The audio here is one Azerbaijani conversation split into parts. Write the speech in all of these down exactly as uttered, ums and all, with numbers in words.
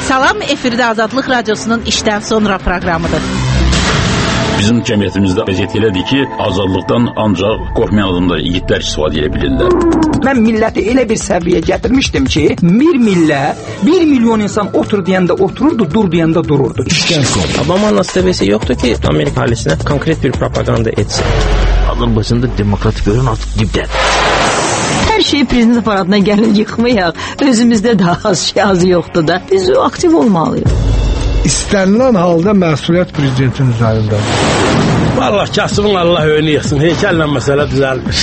Salam, efirdə Azadlıq Radiosunun işdən sonra proqramıdır. Bizim cəmiyyətimizdə vəziyyət elədir ki, azadlıqdan ancaq qorxmayan adamlar, yiğitlər istifadə edə bilirlər. Mən milləti elə bir səviyyəyə gətirmişdim ki, bir millət, bir milyon insan otur deyəndə otururdu, dur deyəndə dururdu. Obama'nın seviyesi yoktu ki Amerika ailesine konkret bir propaganda etsin. Azərbaycanda demokratik görün artıq dibdədir. Hər şey prezident aparatına gəlin yıxmayaq. Özümüzdə daha az şey az yoxdur da. Biz aktiv olmalıyıq. İstənilən halda məsuliyyət prezidentin üzərindədir. Vallahi kasıbın Allah önünü yıxsın. Heykəllə məsələ düzəlmiş.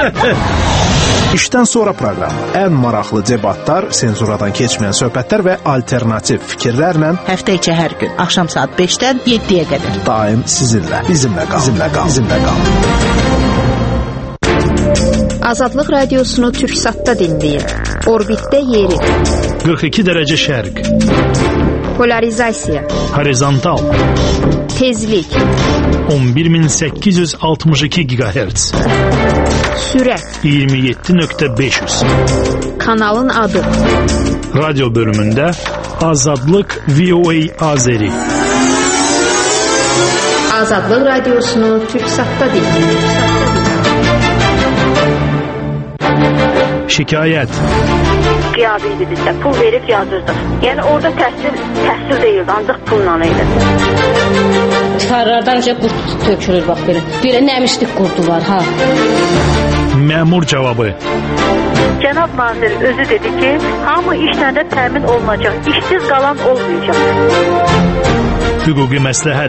İşdən sonra proqramı. Ən maraqlı debatlar, senzuradan keçməyən söhbətlər və alternativ fikirlərlə Həftə içi hər gün axşam saat beşdən yeddiyə qədər. Daim sizinlə, bizimlə qal, bizimlə qal, bizimlə qal. Azadlıq Radiosunu Türksatda dinləyin. Orbitdə yeri. qırx iki dərəcə şərq. Polarizasiya. Horizontal. Tezlik. on bir min səkkiz yüz altmış iki gigahertz. Sürət. iyirmi yeddi nöqtə beş yüz. Kanalın adı. Radyo bölümündə Azadlıq V O A Azeri. Azadlıq Radiosunu Türksatda dinləyin. Şikayət. Qiyabi idi bizdə, pul verib yazırdıq. Yəni orada təhsil, təhsil deyildi, ancaq pulla idi. Tikarlardan önce qurt tökülür, bax belə. Belə nəmişlik qurdular, ha. Məmur cavabı. Cənab nazir özü dedi ki, hamı işlə də təmin olunacaq, işsiz qalan olmayacaq. Hüquqi məsləhət.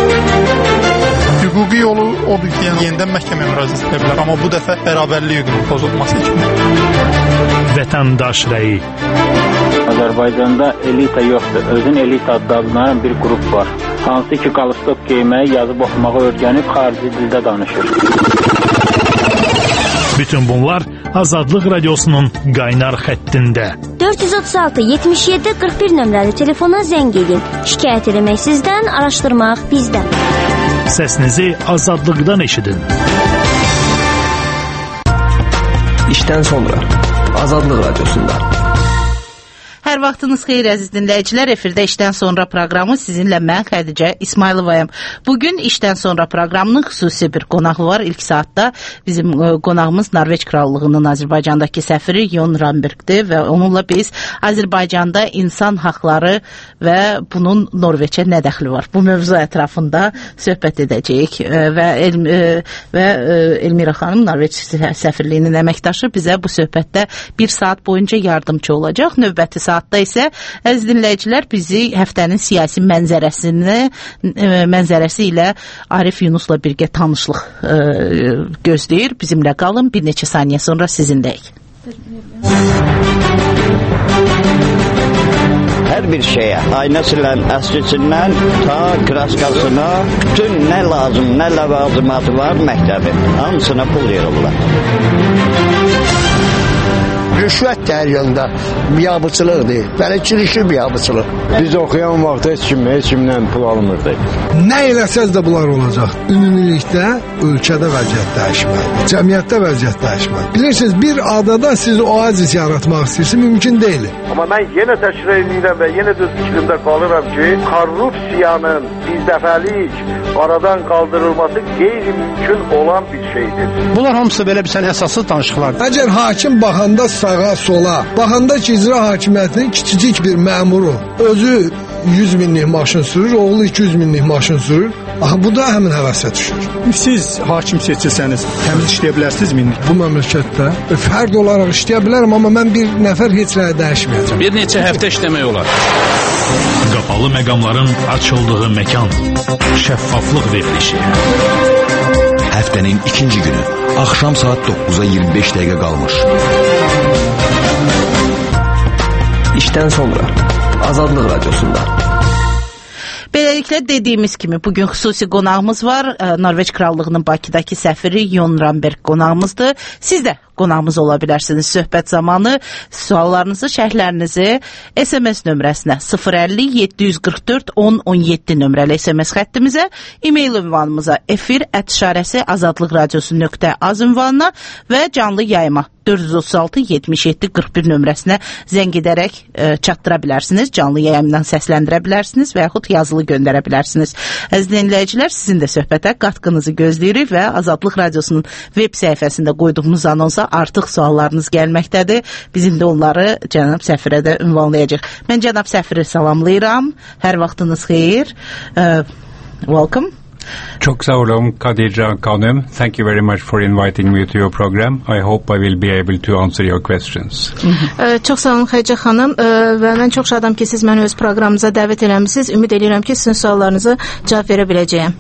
Hüquqi yolu odur ki, yəni yenidən məhkəməyə müraciət edə bilər, amma bu dəfə bərabərlik hüququnun pozulması üçün. Vətəndaş rəyi. Azərbaycanda elita yoxdur. Özün elita adlanan bir qrup var. Hansı ki, qalstok geyməyi, yazıb oxumağı öyrənib xarici dildə danışır. Bütün bunlar Azadlıq Radiosunun qaynar xəttində. dörd yüz otuz altı yetmiş yeddi qırx bir nömrəli telefona zəng edin. Şikayət etmək sizdən, araşdırmaq bizdən. Səsinizi azadlıqdan eşidin. İşdən sonra Azadlıq Radiosunda. Hər vaxtınız xeyir əziz dinləyicilər, efirdə işdən sonra proqramı sizinlə mən Xədicə İsmayılovayam. Bugün işdən sonra proqramının xüsusi bir qonağı var. İlk saatda bizim qonağımız Norveç Krallığının Azərbaycandakı səfiri Jon Rambergdir və onunla biz Azərbaycanda insan haqları və bunun Norveçə nə dəxli var? Bu mövzu ətrafında söhbət edəcəyik və El və Elmira xanım Norveç səfirliyinin əməkdaşı bizə bu söhbətdə bir saat boyunca yardımcı olacaq. Növbəti saat Saatda isə əziz dinləyicilər bizi həftənin siyasi mənzərəsini mənzərəsi ilə Arif Yunusla birgə tanışlıq ə, gözləyir. Bizimlə qalın, bir neçə saniyə sonra sizinləyik. Hər bir şeyə, aynasından, əskisindən, ta kraskasına, bütün nə lazım, nə ləvazimatı var məktəbi, hamısına pul yığırlar. Rüşvət də hər yanda biabıçılıqdır. Bələdçilikli biabıçılıq. Biz oxuyan vaxtda heç kim, heç kimdən pul almırdı. Nə eləsəz də bunlar olacaq. Ümumilikdə ölkədə vəziyyət dəyişməlidir. Cəmiyyətdə vəziyyət dəyişməlidir. Bilirsiniz, bir adada siz oazis yaratmaq istəyirsiniz, mümkün deyil. Amma mən yenə təkrar edirəm və yenə də fikrimdə qalıram ki, korrupsiyanın birdəfəlik aradan qaldırılması qeyri-mümkün olan bir şeydir. Bunlar hamısı belə bir sən əsassız danışıqlardır. Əgər hakim baxanda sağa sola, baxanda ki, icra hakimiyyətinin kiçicik bir məmuru özü yüz minlik maşın sürür, oğlu iki yüz minlik maşın sürür. Aha, bu da həmin həvəsə düşür. Siz hakim seçilsəniz, təmiz işləyə bilərsiniz minlik? Bu məmləkətdə fərd olaraq işləyə bilərəm, amma mən bir nəfər heç nəyə dəyişməyəcəm. Bir neçə həftə işləmək olar. Qapalı məqamların açıldığı məkan. Şəffaflıq verilişi. Həftənin ikinci günü, axşam saat doqquza iyirmi beş dəqiqə qalmış. İşdən sonra Azadlıq Radiosunda. Beləliklə dediyimiz kimi bugün xüsusi qonağımız var. Norveç Krallığının Bakıdakı səfiri Jon Ramberg qonağımızdır. Siz də qonağımız ola bilərsiniz. Söhbət zamanı suallarınızı, şərhlərinizi S M S nömrəsinə sıfır əlli yeddi yüz qırx dörd on on yeddi nömrəli S M S xəttimizə, e-mail ünvanımıza efir ət işarəsi azadlıq radiosu nöqtə az ünvanına və canlı yayıma dörd yüz otuz altı yetmiş yeddi qırx bir nömrəsinə zəng edərək ə, çatdıra bilərsiniz, canlı yayımdan səsləndirə bilərsiniz və yaxud yazılı göndərə bilərsiniz. Əziz dinləyicilər, sizin də söhbətə qatqınızı gözləyirik və Azadlıq Radiosunun web səhifəsində qoyduğumuz anonsa artıq suallarınız gəlməkdədir. Biz indi onları cənab səfirə də ünvanlayacaq. Mən cənab səfiri salamlayıram. Hər vaxtınız xeyir. Uh, welcome. Çok sağ olun Khadija Khanım. Thank you very much for inviting me to your program. I hope I will be able to answer your questions. Ə, çox sağ olun Xədicə xanım ə, və mən çox şadam ki, siz məni öz proqramınıza dəvət eləmisiniz. Ümid edirəm ki, sizin suallarınıza cavab verə biləcəyəm.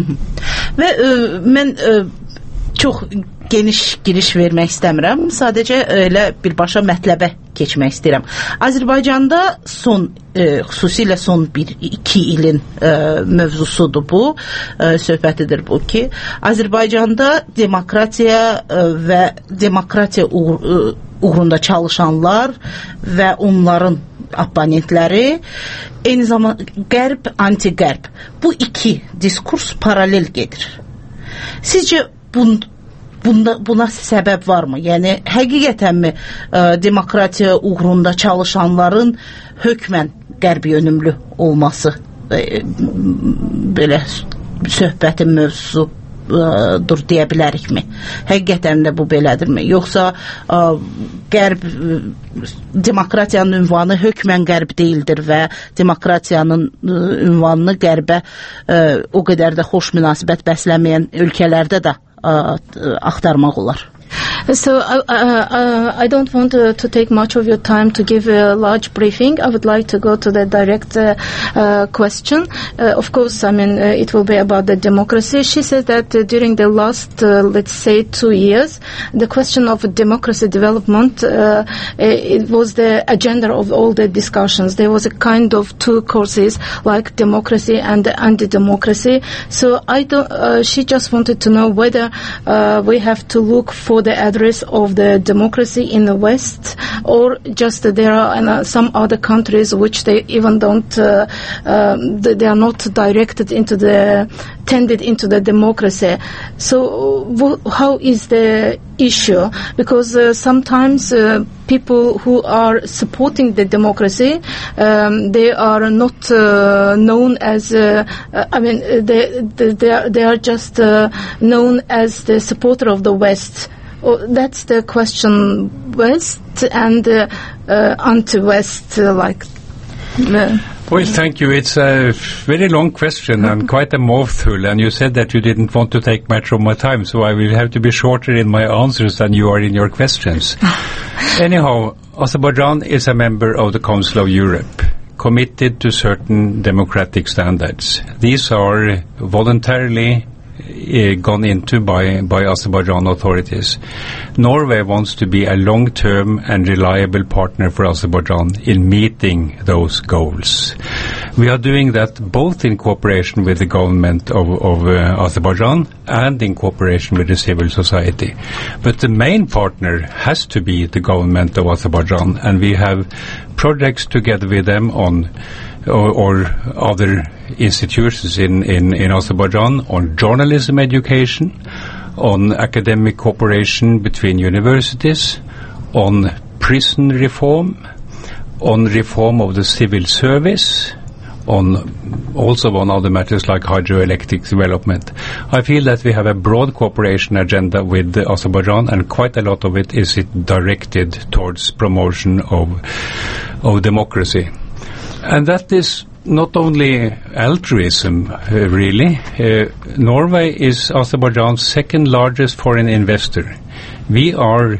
Və ə, mən ə, çox geniş giriş vermək istəmirəm. Sadəcə elə birbaşa mətləbə keçmək istəyirəm. Azərbaycanda son e, xüsusilə son bir iki ilin e, mövzusudur bu, e, söhbətidir bu ki, Azərbaycanda demokratiya e, və demokratiya uğur, e, uğrunda çalışanlar və onların abonentləri, eyni zamanda qərb, anti-qərb, bu iki diskurs paralel gedir. Sizcə bu Bunda, buna səbəb varmı? Yəni, həqiqətənmi ə, demokratiya uğrunda çalışanların hökmən qərb yönümlü olması ə, belə söhbətin mövzusudur deyə bilərikmi? Həqiqətən də bu belədirmi? Yoxsa ə, qərb demokratiyanın ünvanı hökmən qərb deyildir və demokratiyanın ə, ünvanını qərbə ə, o qədər də xoş münasibət bəsləməyən ölkələrdə də axtarmaq olar. So uh, uh, I don't want to, to take much of your time to give a large briefing. I would like to go to the direct uh, uh, question. Uh, of course, I mean, uh, it will be about the democracy. She said that uh, during the last, uh, let's say, two years, the question of democracy development, uh, it was the agenda of all the discussions. There was a kind of two courses, like democracy and anti-democracy. So I don't, uh, she just wanted to know whether uh, we have to look for the address of the democracy in the West, or just uh, there are uh, some other countries which they even don't, uh, um, they are not directed into the, tended into the democracy. So w- how is the issue? Because uh, sometimes uh, people who are supporting the democracy, um, they are not uh, known as, uh, uh, I mean, they, they, they, are, they are just uh, known as the supporter of the West. Oh, that's the question, West and uh, uh, anti-West, uh, like. Uh, Well, thank you. It's a very long question and quite a mouthful, and you said that you didn't want to take much of my time, so I will have to be shorter in my answers than you are in your questions. Anyhow, Azerbaijan is a member of the Council of Europe, committed to certain democratic standards. These are voluntarily Uh, gone into by, by Azerbaijan authorities. Norway wants to be a long-term and reliable partner for Azerbaijan in meeting those goals. We are doing that both in cooperation with the government of, of uh, Azerbaijan and in cooperation with the civil society. But the main partner has to be the government of Azerbaijan, and we have projects together with them on Or, or other institutions in, in, in Azerbaijan on journalism education, on academic cooperation between universities, on prison reform, on reform of the civil service, on also on other matters like hydroelectric development. I feel that we have a broad cooperation agenda with Azerbaijan, and quite a lot of it is directed towards promotion of, of democracy. And that is not only altruism, uh, really. Uh, Norway is Azerbaijan's second largest foreign investor. We are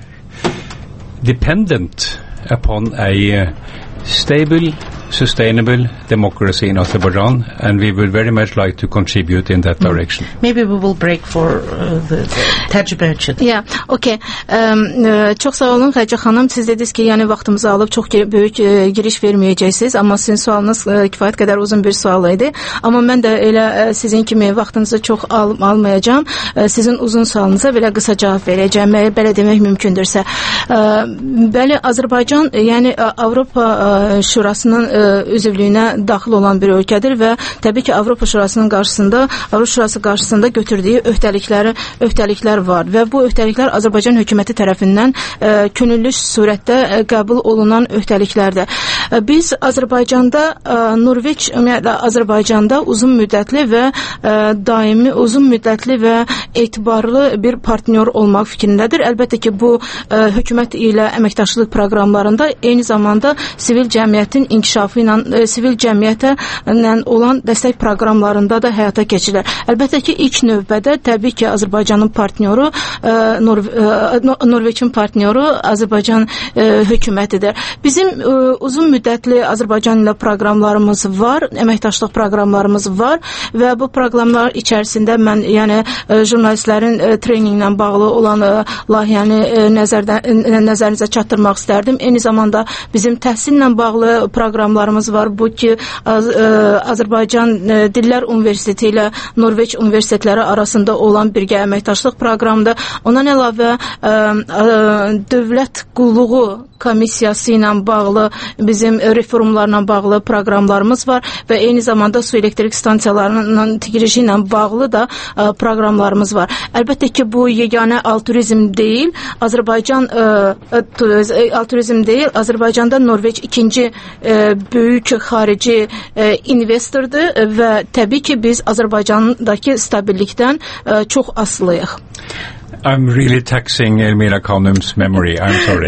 dependent upon a uh, stable, sustainable democracy in Azerbaijan, and we would very much like to contribute in that direction. Maybe we will break for uh, the, the təcrübə üçün. Yeah, okay. Um, uh, çox sağ olun Xədicə xanım. Siz dediniz ki, yəni vaxtımızı alıb çox böyük uh, giriş verməyəcəksiniz, amma sizin sualınız uh, kifayət qədər uzun bir sual idi. Amma mən də elə uh, sizin kimi vaxtınızı çox al almayacağam. Uh, sizin uzun sualınıza belə qısa cavab verəcəm. Belə demək mümkündürsə. Uh, bəli, Azərbaycan, yəni uh, Avropa uh, Şurasının uh, üzvlüyünə daxil olan bir ölkədir və təbii ki, Avropa Şurasının qarşısında, Avropa Şurası qarşısında götürdüyü öhdəlikləri, öhdəliklər var və bu öhdəliklər Azərbaycan hökuməti tərəfindən könüllü surətdə qəbul olunan öhdəliklərdir. Biz Azərbaycanda, Norveç ümumiyyətlə Azərbaycanda uzun müddətli və daimi, uzun müddətli və etibarlı bir partnyor olmaq fikrindədir. Əlbəttə ki, bu ə, hökumət ilə əməkdaşlıq proqramlarında eyni zamanda sivil cəmiyyətin inkişafı ilə, ə, sivil cəmiyyətə olan dəstək proqramlarında da həyata keçirilir. Əlbəttə ki, ilk növbədə təbii ki, Azərbaycanın partnyoru, ə, Nor ə, Norveçin partnyoru Azərbaycan ə, hökumətidir. Bizim ə, uzun müddətli Azərbaycan ilə proqramlarımız var, əməkdaşlıq proqramlarımız var və bu proqramlar içərisində mən yəni ə, jurnalistlərin ə, treninqlə bağlı olan ə, layihəni ə, nəzərdən, ə, nəzərinizə çatdırmaq istərdim. Eyni zamanda bizim təhsillə bağlı proqramlarımız var. Bu ki, Az ə, Azərbaycan ə, Dillər Universiteti ilə Norveç universitetləri arasında olan birgə əməkdaşlıq proqramıdır. Ondan əlavə ə, ə, dövlət qulluğu komissiyası ilə bağlı bizim reformlarla bağlı proqramlarımız var və eyni zamanda su elektrik stansiyalarının tikilişi ilə bağlı da ə, proqramlarımız var. Əlbəttə ki, bu yeganə altruizm deyil. Azərbaycan ə, ə, altruizm deyil. Azərbaycanda Norveç ikinci ə, böyük xarici ə, investordur və təbii ki, biz Azərbaycandakı stabillikdən ə, çox asılıyıq. I'm really taxing Elmira Khanım's memory. I'm sorry.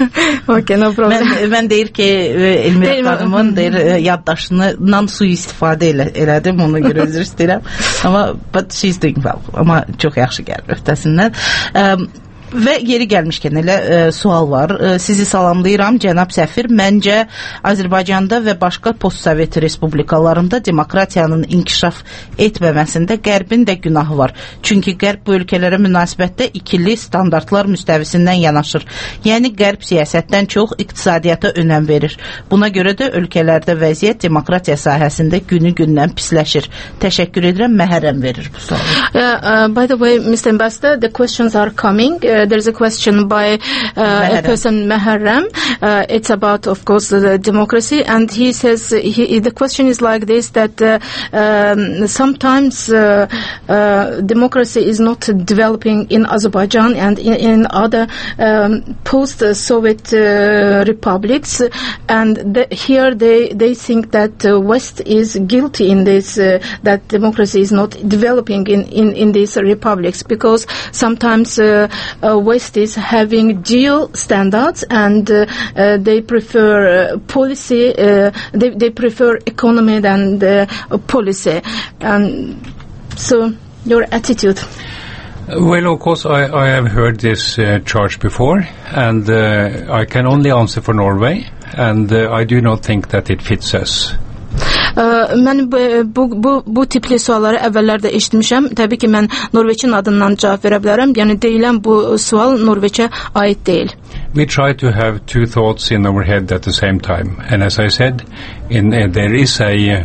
Okay, no problem. Mən, mən deyir ki, Elmira Khanımın deyir, yaddaşından sui-istifadə elə, elədim, ona görə üzr istəyirəm. Amma but she's doing well. Amma çox yaxşı gəlir öhdəsindən. Um, Və yeri gəlmişkən elə e, sual var. E, sizi salamlayıram, cənab səfir. Məncə Azərbaycanda və başqa postsovet respublikalarında demokratiyanın inkişaf etməməsində Qərbin də günahı var. Çünki Qərb bu ölkələrə münasibətdə ikili standartlar müstəvisindən yanaşır. Yəni Qərb siyasətdən çox iqtisadiyyata önəm verir. Buna görə də ölkələrdə vəziyyət demokratiya sahəsində günü-gündən pisləşir. Təşəkkür edirəm, Məhərrəm verir bu sualı. Yeah, uh, by the way, Mister Ambassador, the questions are coming. Uh, There's a question by uh, a person, Məhərrəm. Uh, it's about, of course, the democracy, and he says he, the question is like this: that uh, um, sometimes uh, uh, democracy is not developing in Azerbaijan and in, in other um, post-Soviet uh, republics, and the, here they they think that uh, West is guilty in this, uh, that democracy is not developing in in, in these republics, because sometimes. Uh, uh, West is having dual standards, and uh, uh, they prefer uh, policy, uh, they, they prefer economy than uh, policy. And so, your attitude? Well, of course, I, I have heard this uh, charge before, and uh, I can only answer for Norway, and uh, I do not think that it fits us. Uh, mən bu, bu, bu, bu tipli sualları əvvəllərdə eşitmişəm. Təbii ki, mən Norveçin adından cavab verə bilərəm. Yəni, deyilən bu sual Norveçə aid deyil. We try to have two thoughts in our head at the same time. And as I said, in, uh, there is a uh,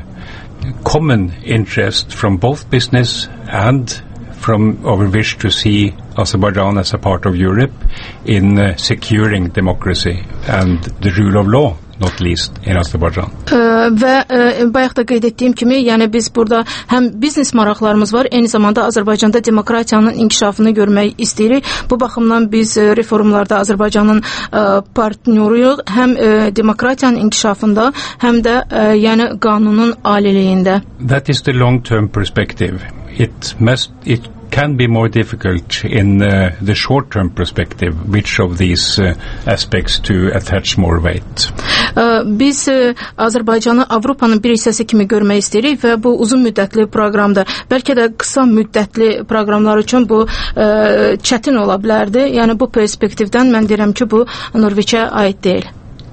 common interest from both business and from our wish to see Azerbaijan as a part of Europe in uh, securing democracy and the rule of law. Not least in Azerbaijan. Ə, və ə, bayaq da qeyd etdiyim kimi, yəni biz burada həm biznes maraqlarımız var, eyni zamanda Azərbaycanda demokratiyanın inkişafını görmək istəyirik. Bu baxımdan biz ə, reformlarda Azərbaycanın ə, partnyoruyuq, həm ə, demokratiyanın inkişafında, həm də ə, yəni qanunun aliliyində. That is the long-term perspective. It must it can be more difficult in uh, the short-term perspective, which of these uh, aspects to attach more weight. Biz Azərbaycanı Avropanın bir hissəsi kimi görmək istəyirik və bu uzun müddətli proqramdır. Bəlkə də qısa müddətli proqramlar üçün bu ə, çətin ola bilərdi. Yəni bu perspektivdən mən deyirəm ki, bu Norveçə aid deyil.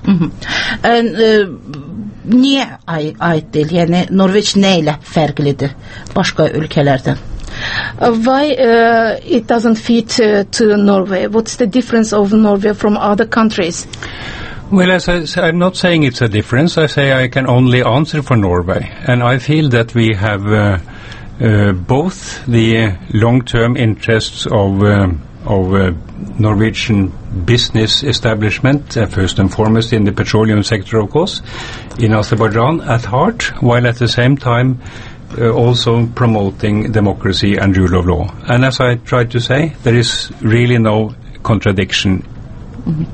Niyə aid deyil? Yəni Norveç nə ilə fərqlidir başqa ölkələrdən? Uh, why uh, it doesn't fit uh, to Norway? What's the difference of Norway from other countries? Well, as I say, I'm not saying it's a difference. I say I can only answer for Norway. And I feel that we have uh, uh, both the long-term interests of uh, of uh, Norwegian business establishment, uh, first and foremost in the petroleum sector, of course, in Azerbaijan at heart, while at the same time uh, also promoting democracy and rule of law. And as I tried to say, there is really no contradiction. Mm-hmm.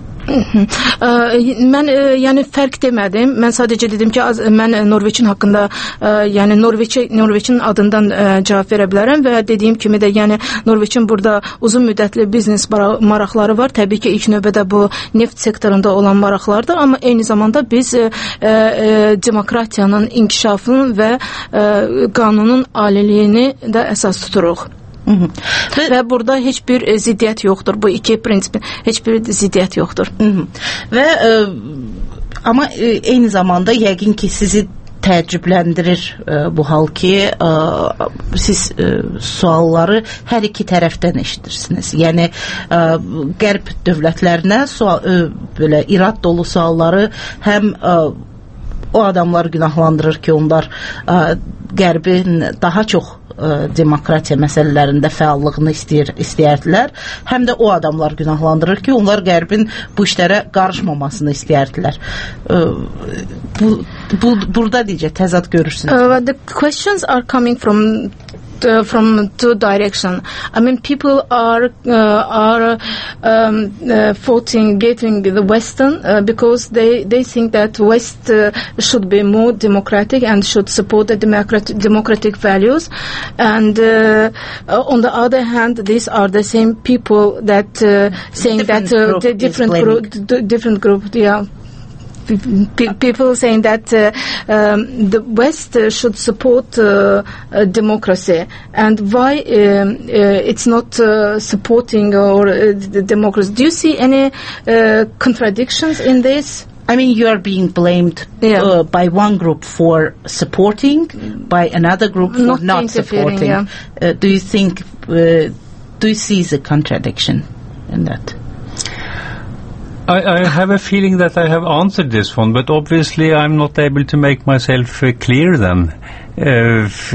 Mən yəni fərq demədim. Mən sadəcə dedim ki, az, mən Norveçin haqqında yəni Norveç Norveçin adından cavab verə bilərəm və dediyim kimi də yəni Norveçin burada uzun müddətli biznes maraqları var. Təbii ki, ilk növbədə bu neft sektorunda olan maraqlardır, amma eyni zamanda biz e, e, demokratiyanın inkişafının və e, qanunun aliliyini də əsas tuturuq. Hı -hı. Və, və burada heç bir e, ziddiyyət yoxdur. Bu iki prinsipin heç bir ziddiyyət yoxdur. Hı -hı. Və e, amma e, eyni zamanda yəqin ki sizi təəccübləndirir e, bu hal ki e, siz e, sualları hər iki tərəfdən eşidirsiniz. Yəni e, qərb dövlətlərinə sual, e, belə irad dolu sualları həm e, o adamlar günahlandırır ki, onlar e, qərbin daha çox demokratiya məsələlərində fəallığını istəyir, istəyərdilər. Həm də o adamlar günahlandırır ki, onlar qərbin bu işlərə qarışmamasını istəyərdilər. Bu, bu, burada necə təzad görürsünüz? Uh, the questions are coming from Uh, from two directions. I mean, people are uh, are um, uh, voting, giving the Western uh, because they they think that West uh, should be more democratic and should support the democratic democratic values. And uh, uh, on the other hand, these are the same people that uh, saying different that uh, the different group, d- different group, yeah. People saying that uh, um, the West uh, should support uh, uh, democracy, and why um, uh, it's not uh, supporting or uh, the democracy. Do you see any uh, contradictions in this? I mean, you are being blamed yeah. uh, by one group for supporting, by another group for not, not supporting. Yeah. Uh, do you think? Uh, do you see the contradiction in that? I, I have a feeling that I have answered this one, but obviously I'm not able to make myself uh, clear then. Uh, f-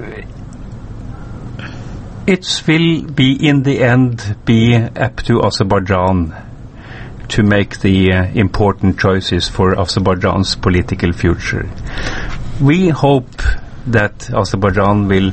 it will be, in the end, be up to Azerbaijan to make the uh, important choices for Azerbaijan's political future. We hope that Azerbaijan will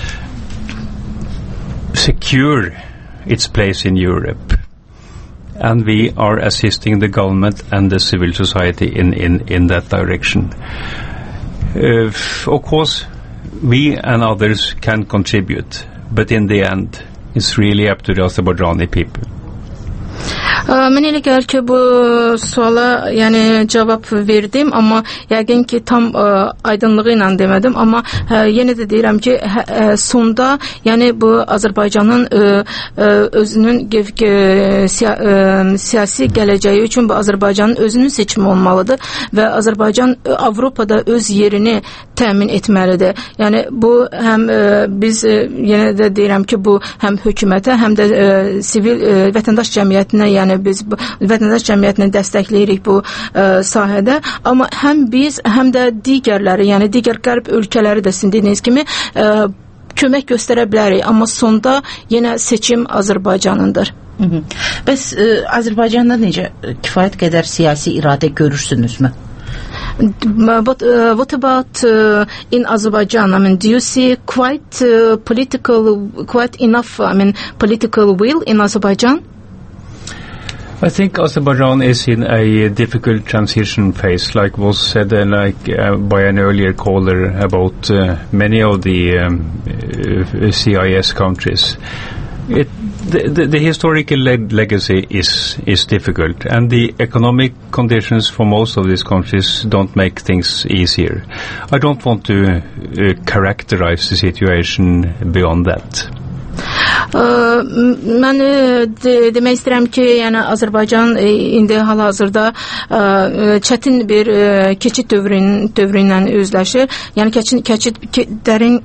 secure its place in Europe. And we are assisting the government and the civil society in, in, in that direction. Uh, of course, we and others can contribute, but in the end, it's really up to the Azerbaijani people. Mən elə gəlir ki, bu suala yəni cavab verdim, amma yəqin ki tam ə, aydınlığı ilə demədim, amma ə, yenə də deyirəm ki, ə, ə, sonda yəni bu Azərbaycanın ə, ə, özünün gev, ə, siya, ə, siyasi gələcəyi üçün bu Azərbaycanın özünün seçimi olmalıdır və Azərbaycan ə, Avropada öz yerini təmin etməlidir. Yəni bu həm ə, biz ə, yenə də deyirəm ki, bu həm hökumətə, həm də ə, sivil ə, vətəndaş cəmiyyətinə, yəni biz vətəndaş cəmiyyətini dəstəkləyirik bu ə, sahədə, amma həm biz, həm də digərləri, yəni digər qərb ölkələri də sizin dediyiniz kimi ə, kömək göstərə bilərik, amma sonda yenə seçim Azərbaycanındır. Hı -hı. Bəs ə, Azərbaycanda necə kifayət qədər siyasi iradə görürsünüzmü? But uh, what about uh, in Azerbaijan? I mean, do you see quite uh, political, quite enough, I mean, political will in Azerbaijan? I think Azerbaijan is in a difficult transition phase, like was said uh, like uh, by an earlier caller about uh, many of the um, uh, C I S countries. It, the, the, the historical le- legacy is is difficult, and the economic conditions for most of these countries don't make things easier. I don't want to uh, characterize the situation beyond that. Ə, mən de, demək istəyirəm ki, yəni Azərbaycan e, indi hal-hazırda ə, çətin bir ə, keçid dövrün dövrü ilə üzləşir. Yəni keçid keçid ke, dərin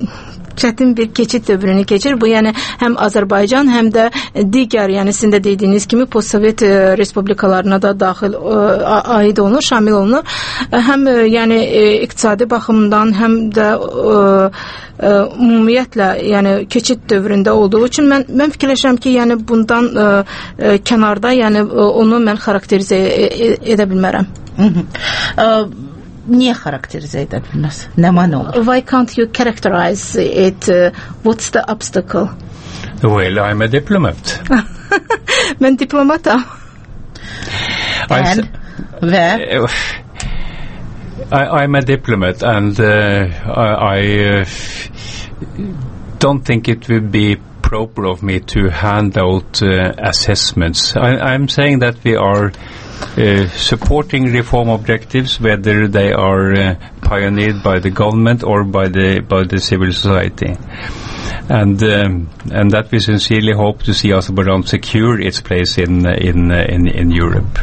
çətin bir keçid dövrünü keçir. Bu yəni həm Azərbaycan, həm də digər, yəni sizin də dediyiniz kimi postsovet respublikalarına da daxil aid olunur, şamil olunur. Həm yəni iqtisadi baxımdan, həm də ümumiyyətlə, yəni keçid dövründə olduğu üçün mən mən fikirləşirəm ki, yəni bundan ə, ə, kənarda, yəni onu mən xarakterizə edə bilmərəm. Niyə xarakterizə edə bilməz? Nə mane olur? Why can't you characterize it? Uh, what's the obstacle? Well, I'm a diplomat. Mən diplomatam. And where? I, I'm a diplomat, and uh, I, I uh, don't think it would be proper of me to hand out uh, assessments. I, I'm saying that we are uh, supporting reform objectives, whether they are uh, pioneered by the government or by the by the civil society, and um, and that we sincerely hope to see Azerbaijan secure its place in in in, in Europe.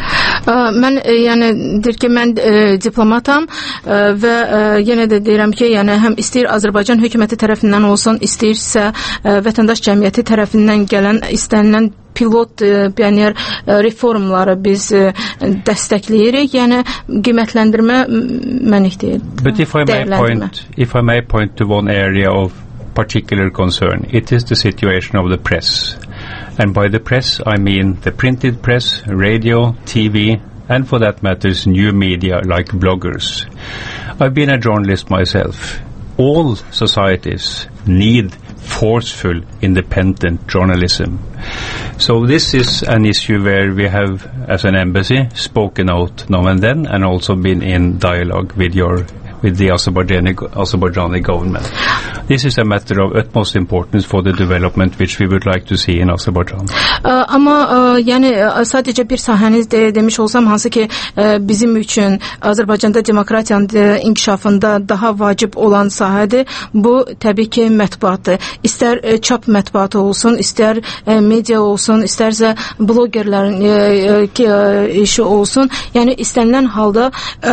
Mən yəni deyir ki, mən e, diplomatam e, və e, yenə də deyirəm ki, yəni həm istəyir Azərbaycan hökuməti tərəfindən olsun, istəyirsə e, vətəndaş cəmiyyəti tərəfindən gələn istənilən pilot e, pioner e, reformları biz e, dəstəkləyirik. Yəni qiymətləndirmə mənik deyil. But if I may point, if I may point to one area of particular concern, it is the situation of the press. And by the press, I mean the printed press, radio, T V, and for that matter, new media like bloggers. I've been a journalist myself. All societies need forceful, independent journalism. So this is an issue where we have, as an embassy, spoken out now and then, and also been in dialogue with your with the Azerbaijani, Azerbaijani government. This is a matter of utmost importance for the development which we would like to see in Azerbaijan. Amma yəni sadəcə bir sahəniz de, demiş olsam, hansı ki bizim üçün Azərbaycanda demokratiyanın inkişafında daha vacib olan sahədir. Bu təbii ki mətbuatdır. İstər çap mətbuatı olsun, istər media olsun, istərsə blogerlərin işi olsun. Yəni istənilən halda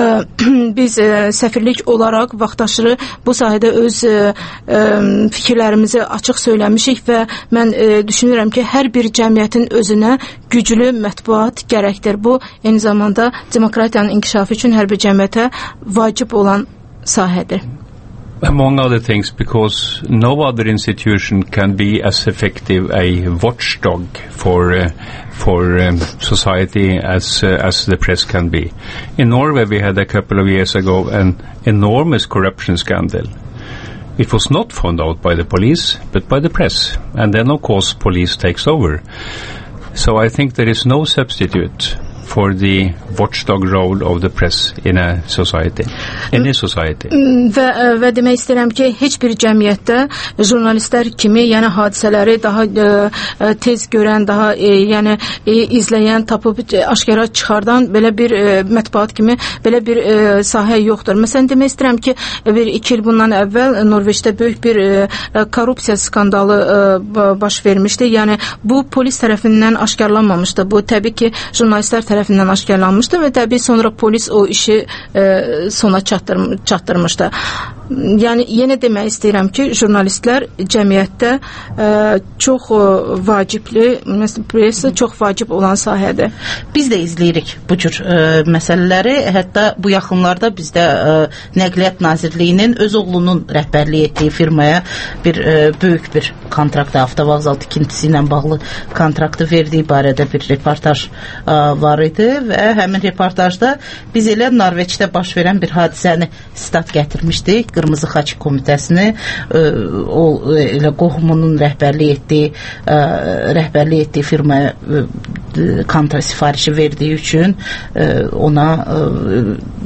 biz səfirlik olaraq vaxtaşırı bu sahədə öz fikirlərimizi açıq söyləmişik və mən e, düşünürəm ki, hər bir cəmiyyətin özünə güclü mətbuat gərəkdir. Bu, eyni zamanda demokratiyanın inkişafı üçün hər bir cəmiyyətə vacib olan sahədir. Among other things, because no other institution can be as effective a watchdog for uh, for um, society as uh, as the press can be. In Norway, we had a couple of years ago an enormous corruption scandal. It was not found out by the police, but by the press. And then, of course, police takes over. So I think there is no substitute for the watchdog role of the press in a society, in a society. Və, və demək istəyirəm ki, heç bir cəmiyyətdə jurnalistlər kimi, yəni hadisələri daha e, tez görən, daha e, yəni e, izləyən, tapıb e, aşkara çıxardan belə bir e, mətbuat kimi belə bir e, sahə yoxdur. Məsələn, demək istəyirəm ki, bir iki il bundan əvvəl Norveçdə böyük bir e, korrupsiya skandalı e, baş vermişdi. Yəni bu polis tərəfindən aşkarlanmamışdı. Bu təbii ki, jurnalistlər tərəfindən tərəfindən aşkarlanmışdı və təbii sonra polis o işi e, sona çatdırm çatdırmışdı. Yəni yenə demək istəyirəm ki, jurnalistlər cəmiyyətdə e, çox e, vacibli, məsələn, çox vacib olan sahədir. Biz də izləyirik bu cür e, məsələləri. Hətta bu yaxınlarda bizdə e, Nəqliyyat Nazirliyinin öz oğlunun rəhbərlik etdiyi firmaya bir e, böyük bir kontrakt, avtovağzal tikintisi ilə bağlı kontraktı verdiyi barədə bir reportaj e, var idi və həmin reportajda biz elə Norveçdə baş verən bir hadisəni stat gətirmişdik. Qırmızı Xaç Komitəsini ə, o elə qohumunun rəhbərlik etdiyi ə, rəhbərlik etdiyi firmaya kontrakt sifarişi verdiyi üçün ə, ona ə,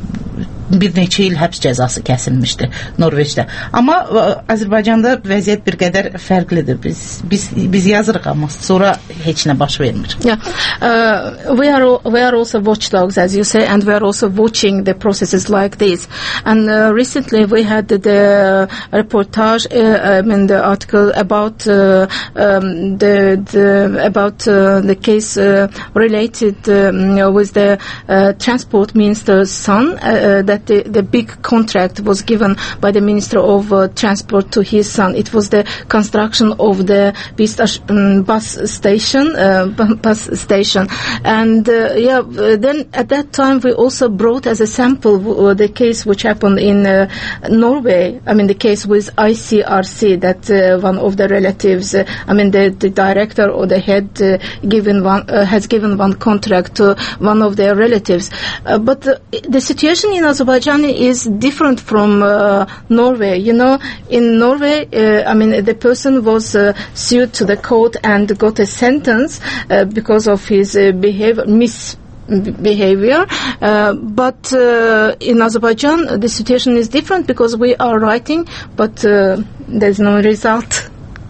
bir neçə il həbs cəzası kəsilmişdi Norveçdə. Amma ə, Azərbaycanda vəziyyət bir qədər fərqlidir. Biz biz biz yazırıq, amma sonra heç nə baş vermir. Yeah. Uh, we are we are also watchdogs, as you say, and we are also watching the processes like this. And uh, recently we had the reportage, uh, I mean the article about uh, um, the the about uh, the case uh, related um, with the uh, transport minister's son uh, that that the, the big contract was given by the Minister of uh, Transport to his son. It was the construction of the bus, um, bus station, uh, bus station. And uh, yeah, then at that time we also brought as a sample uh, the case which happened in uh, Norway. I mean, the case with I C R C, that uh, one of the relatives, uh, I mean, the, the director or the head uh, given one uh, has given one contract to one of their relatives. Uh, but uh, the situation in Azerbaijan is different from uh, Norway. You know, in Norway, uh, I mean, the person was uh, sued to the court and got a sentence uh, because of his uh, behavior, mis behavior, uh, but uh, in Azerbaijan the situation is different because we are writing, but uh, there's no result.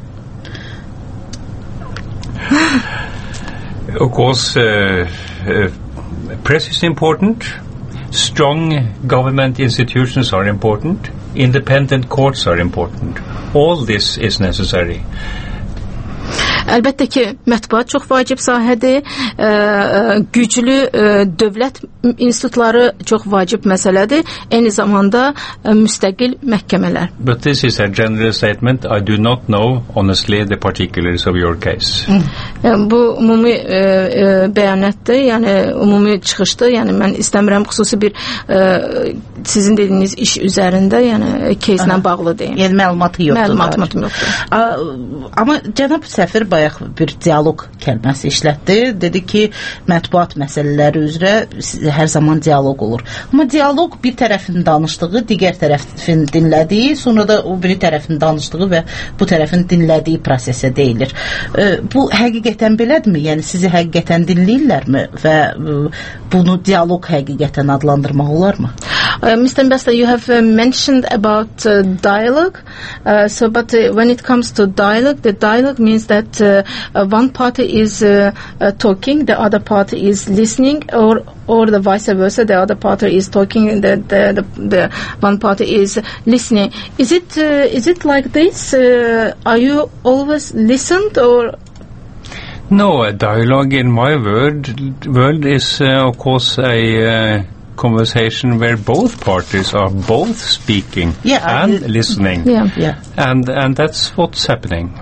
Of course, uh, uh, press is important. Strong government institutions are important. Independent courts are important. All this is necessary. Əlbəttə ki, mətbuat çox vacib sahədir, ə, ə, güclü ə, dövlət institutları çox vacib məsələdir, eyni zamanda ə, müstəqil məhkəmələr. But this is a general statement. I do not know, honestly, the particulars of your case. Yəni, bu ümumi ə, ə, bəyanətdir, yəni ümumi çıxışdır, yəni mən istəmirəm xüsusi bir ə, sizin dediyiniz iş üzərində, yəni кейslə bağlı deyim. Yəni məlumatı yoxdur. Məlumatım yoxdur. A, amma cənab səfir bayaq bir dialoq kəlməsi işlətdi. Dedi ki, mətbuat məsələləri üzrə hər zaman dialoq olur. Amma dialoq bir tərəfin danışdığı, digər tərəfin dinlədiyi, sonra da o biri tərəfin danışdığı və bu tərəfin dinlədiyi prosesə deyilir. E, bu həqiqətən belədirmi? Yəni sizi həqiqətən dinləyirlərmi və e, bunu dialoq həqiqətən adlandırmaq olarmı? Uh, Mister Ambassador, you have uh, mentioned about uh, dialogue. Uh, so, but uh, when it comes to dialogue, the dialogue means that uh, uh, one party is uh, uh, talking, the other party is listening, or or the vice versa, the other party is talking, and the the, the, the one party is listening. Is it uh, is it like this? Uh, are you always listened, or? No, a dialogue in my world world is uh, of course a uh, conversation where both parties are both speaking yeah, and I, listening. Yeah. Yeah. And and that's what's happening.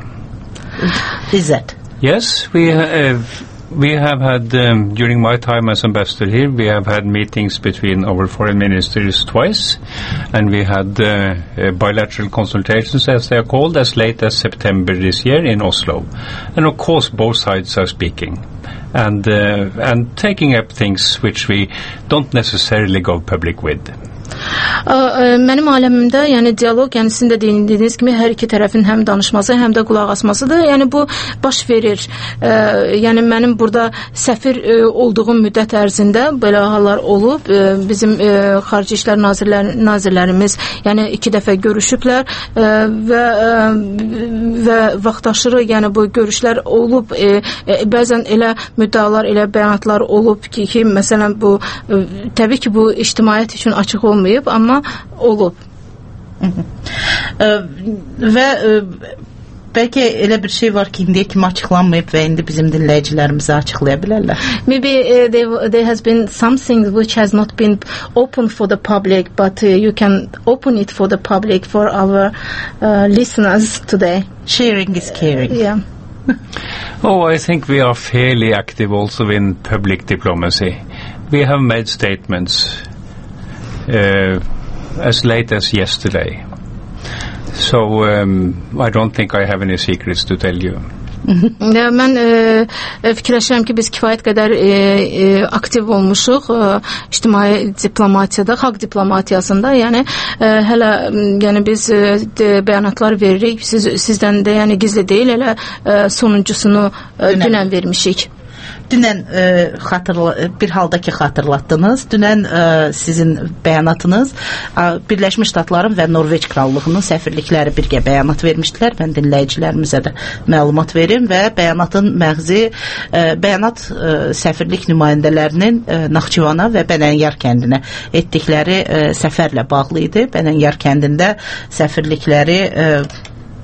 Is that? Yes, we have we have had um, during my time as ambassador here, we have had meetings between our foreign ministers twice, and we had uh, uh, bilateral consultations, as they are called, as late as September this year in Oslo. And of course, both sides are speaking and uh, and taking up things which we don't necessarily go public with. Mənim aləmimdə, yəni dialoq, yəni sizin də dediyiniz kimi hər iki tərəfin həm danışması, həm də qulaq asmasıdır. Yəni bu baş verir. Yəni mənim burada səfir olduğum müddət ərzində belə hallar olub. Bizim xarici işlər nazirlər, nazirlərimiz yəni iki dəfə görüşüblər və və vaxtaşırı yəni bu görüşlər olub. Bəzən elə müddalar, elə bəyanatlar olub ki, ki məsələn bu təbii ki bu ictimaiyyət üçün açıq olmayıb, amma olub. Və bəlkə elə bir şey var ki, indiyə kimi açıqlanmayıb və indi bizim dinləyicilərimizə açıqlaya bilərlər. Maybe uh, there, there has been something which has not been open for the public, but uh, you can open it for the public, for our uh, listeners today. Sharing is caring. Yeah. Oh, I think we are fairly active also in public diplomacy. We have made statements uh, as late as yesterday. So um, I don't think I have any secrets to tell you. Mən e, fikirləşirəm ki, biz kifayət qədər e, e, aktiv olmuşuq e, ictimai diplomatiyada, xalq diplomatiyasında. Yəni e, hələ yəni biz e, de, bəyanatlar veririk. Siz sizdən də yəni gizli deyil, elə e, sonuncusunu e, dünən vermişik. Dünən e, xatırla, bir halda ki xatırlatdınız. Dünən e, sizin bəyanatınız e, Birləşmiş Ştatların və Norveç Krallığının səfirlikləri birgə bəyanat vermişdilər. Mən dinləyicilərimizə də məlumat verim və bəyanatın məğzi e, bəyanat e, səfirlik nümayəndələrinin e, Naxçıvana və Bənənyar kəndinə etdikləri e, səfərlə bağlı idi. Bənənyar kəndində səfirlikləri e,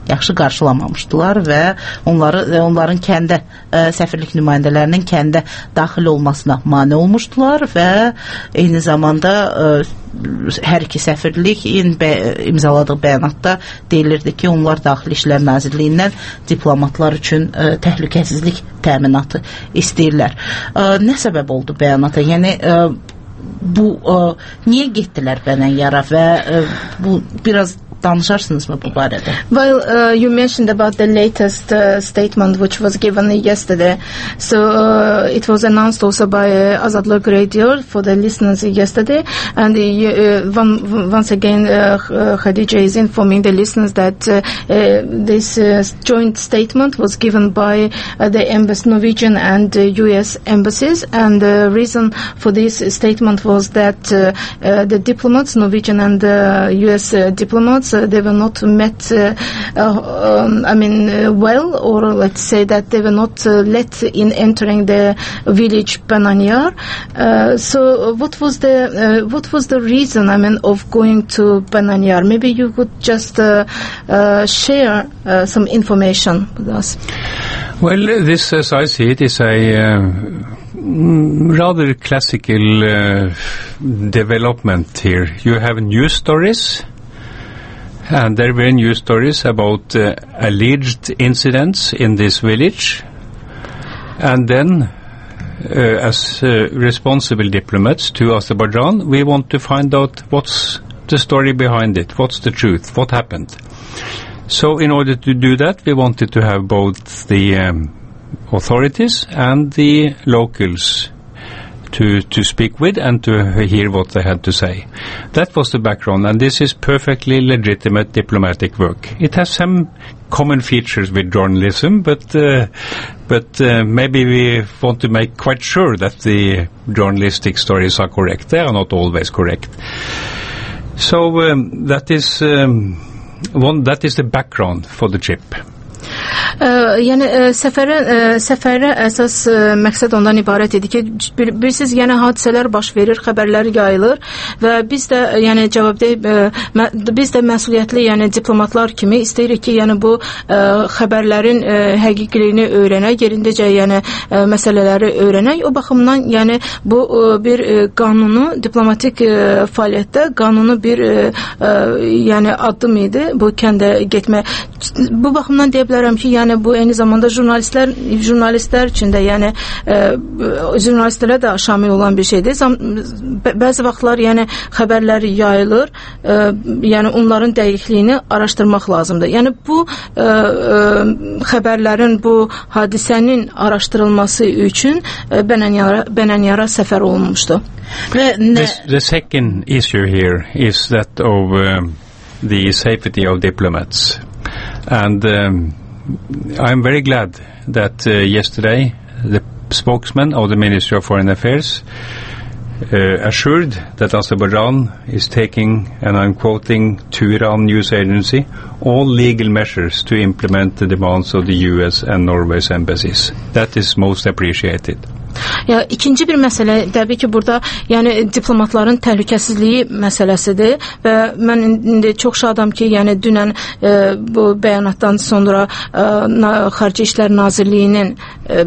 yaxşı qarşılamamışdılar və onları onların kəndə ə, səfirlik nümayəndələrinin kəndə daxil olmasına mane olmuşdular və eyni zamanda ə, hər iki səfirliyin bə imzaladığı bəyanatda deyilirdi ki, onlar Daxili İşlər Nazirliyindən diplomatlar üçün ə, təhlükəsizlik təminatı istəyirlər. Ə, nə səbəb oldu bəyanata? Yəni ə, bu ə, niyə getdilər Bənənyara və ə, bu biraz danışarsınızmı bu barədə? Well, uh, you mentioned about the latest uh, statement which was given yesterday. So uh, it was announced also by uh, Azadlık Radio for the listeners yesterday. And uh, one, once again, uh, Khadija is informing the listeners that uh, uh, this uh, joint statement was given by uh, the embassy, Norwegian and uh, U S embassies. And the reason for this statement was that uh, uh, the diplomats, Norwegian and uh, U S uh, diplomats, Uh, they were not met, uh, uh, um, I mean, uh, well, or let's say that they were not uh, let in entering the village Bənənyar. Uh, so, what was the uh, what was the reason, I mean, of going to Bənənyar? Maybe you could just uh, uh, share uh, some information with us. Well, this, as I see it, is a uh, rather classical uh, development here. You have news stories. And there were news stories about uh, alleged incidents in this village. And then, uh, as uh, responsible diplomats to Azerbaijan, we want to find out what's the story behind it, what's the truth, what happened. So in order to do that, we wanted to have both the um, authorities and the locals to to speak with and to hear what they had to say. That was the background, and this is perfectly legitimate diplomatic work. It has some common features with journalism, but uh, but uh, maybe we want to make quite sure that the journalistic stories are correct. They are not always correct. So um, that is um, one. That is the background for the trip. Ə, yəni ə, səfərə ə, səfərə əsas ə, məqsəd ondan ibarət idi ki, bir, bilirsiniz, yəni hadisələr baş verir, xəbərlər yayılır və biz də yəni cavabdeh ə, biz də məsuliyyətli, yəni diplomatlar kimi istəyirik ki, yəni bu ə, xəbərlərin ə, həqiqiliyini öyrənək, yerindəcə yəni ə, məsələləri öyrənək. O baxımdan yəni bu ə, bir ə, qanunu diplomatik ə, fəaliyyətdə qanunu bir ə, ə, yəni addım idi bu kəndə getmək. Bu baxımdan deyə bilərəm ki, yəni bu eyni zamanda jurnalistlər jurnalistlər üçün də, yəni e, jurnalistlərə də şamil olan bir şeydir. Zam, bəzi vaxtlar yəni xəbərlər yayılır, e, yəni onların dəqiqliyini araşdırmaq lazımdır. Yəni bu e, e, xəbərlərin, bu hadisənin araşdırılması üçün e, Bənənyara, Bənənyara səfər olunmuşdu. The, the second issue here is that of um, the safety of diplomats. And um, I'm very glad that uh, yesterday the spokesman of the Ministry of Foreign Affairs uh, assured that Azerbaijan is taking, and I'm quoting Turan News Agency, all legal measures to implement the demands of the U S and Norway's embassies. That is most appreciated. Ya ikinci bir məsələ təbii ki, burada yəni diplomatların təhlükəsizliyi məsələsidir və mən indi çox şadam ki, yəni dünən e, bu bəyanatdan sonra e, Xarici İşlər Nazirliyinin e,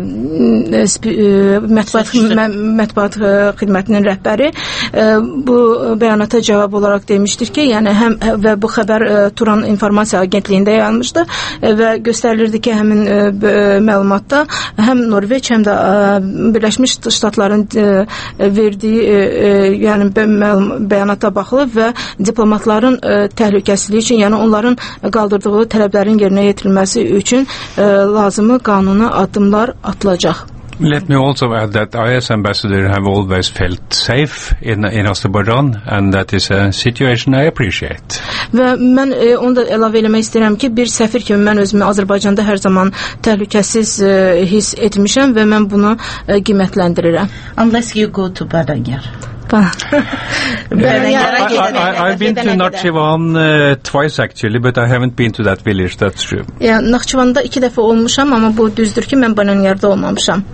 e, mətbuat, mə, mətbuat e, xidmətinin rəhbəri e, bu bəyanata cavab olaraq demişdir ki, yəni həm və bu xəbər e, Turan İnformasiya Agentliyində yayılmışdı e, və göstərilirdi ki, həmin e, məlumatda həm Norveç, həm də e, Birləşmiş Ştatların e, verdiyi e, e, yəni bəyanata baxılıb və diplomatların e, təhlükəsizliyi üçün, yəni onların qaldırdığı tələblərin yerinə yetirilməsi üçün e, lazımı qanuni addımlar atılacaq. Let me also add that I as ambassador have always felt safe in, in Azerbaijan, and that is a situation I appreciate. Və mən e, onu da əlavə eləmək istəyirəm ki, bir səfir kimi mən özümü Azərbaycanda hər zaman təhlükəsiz e, hiss etmişəm və mən bunu e, qiymətləndirirəm. Unless you go to Bənənyar. I, I, I've been to Nakhchivan uh, twice actually, but I haven't been to that village, that's true. Ya, Nakhchivanda iki dəfə olmuşam, amma bu düzdür ki, mən Bananyarda olmamışam.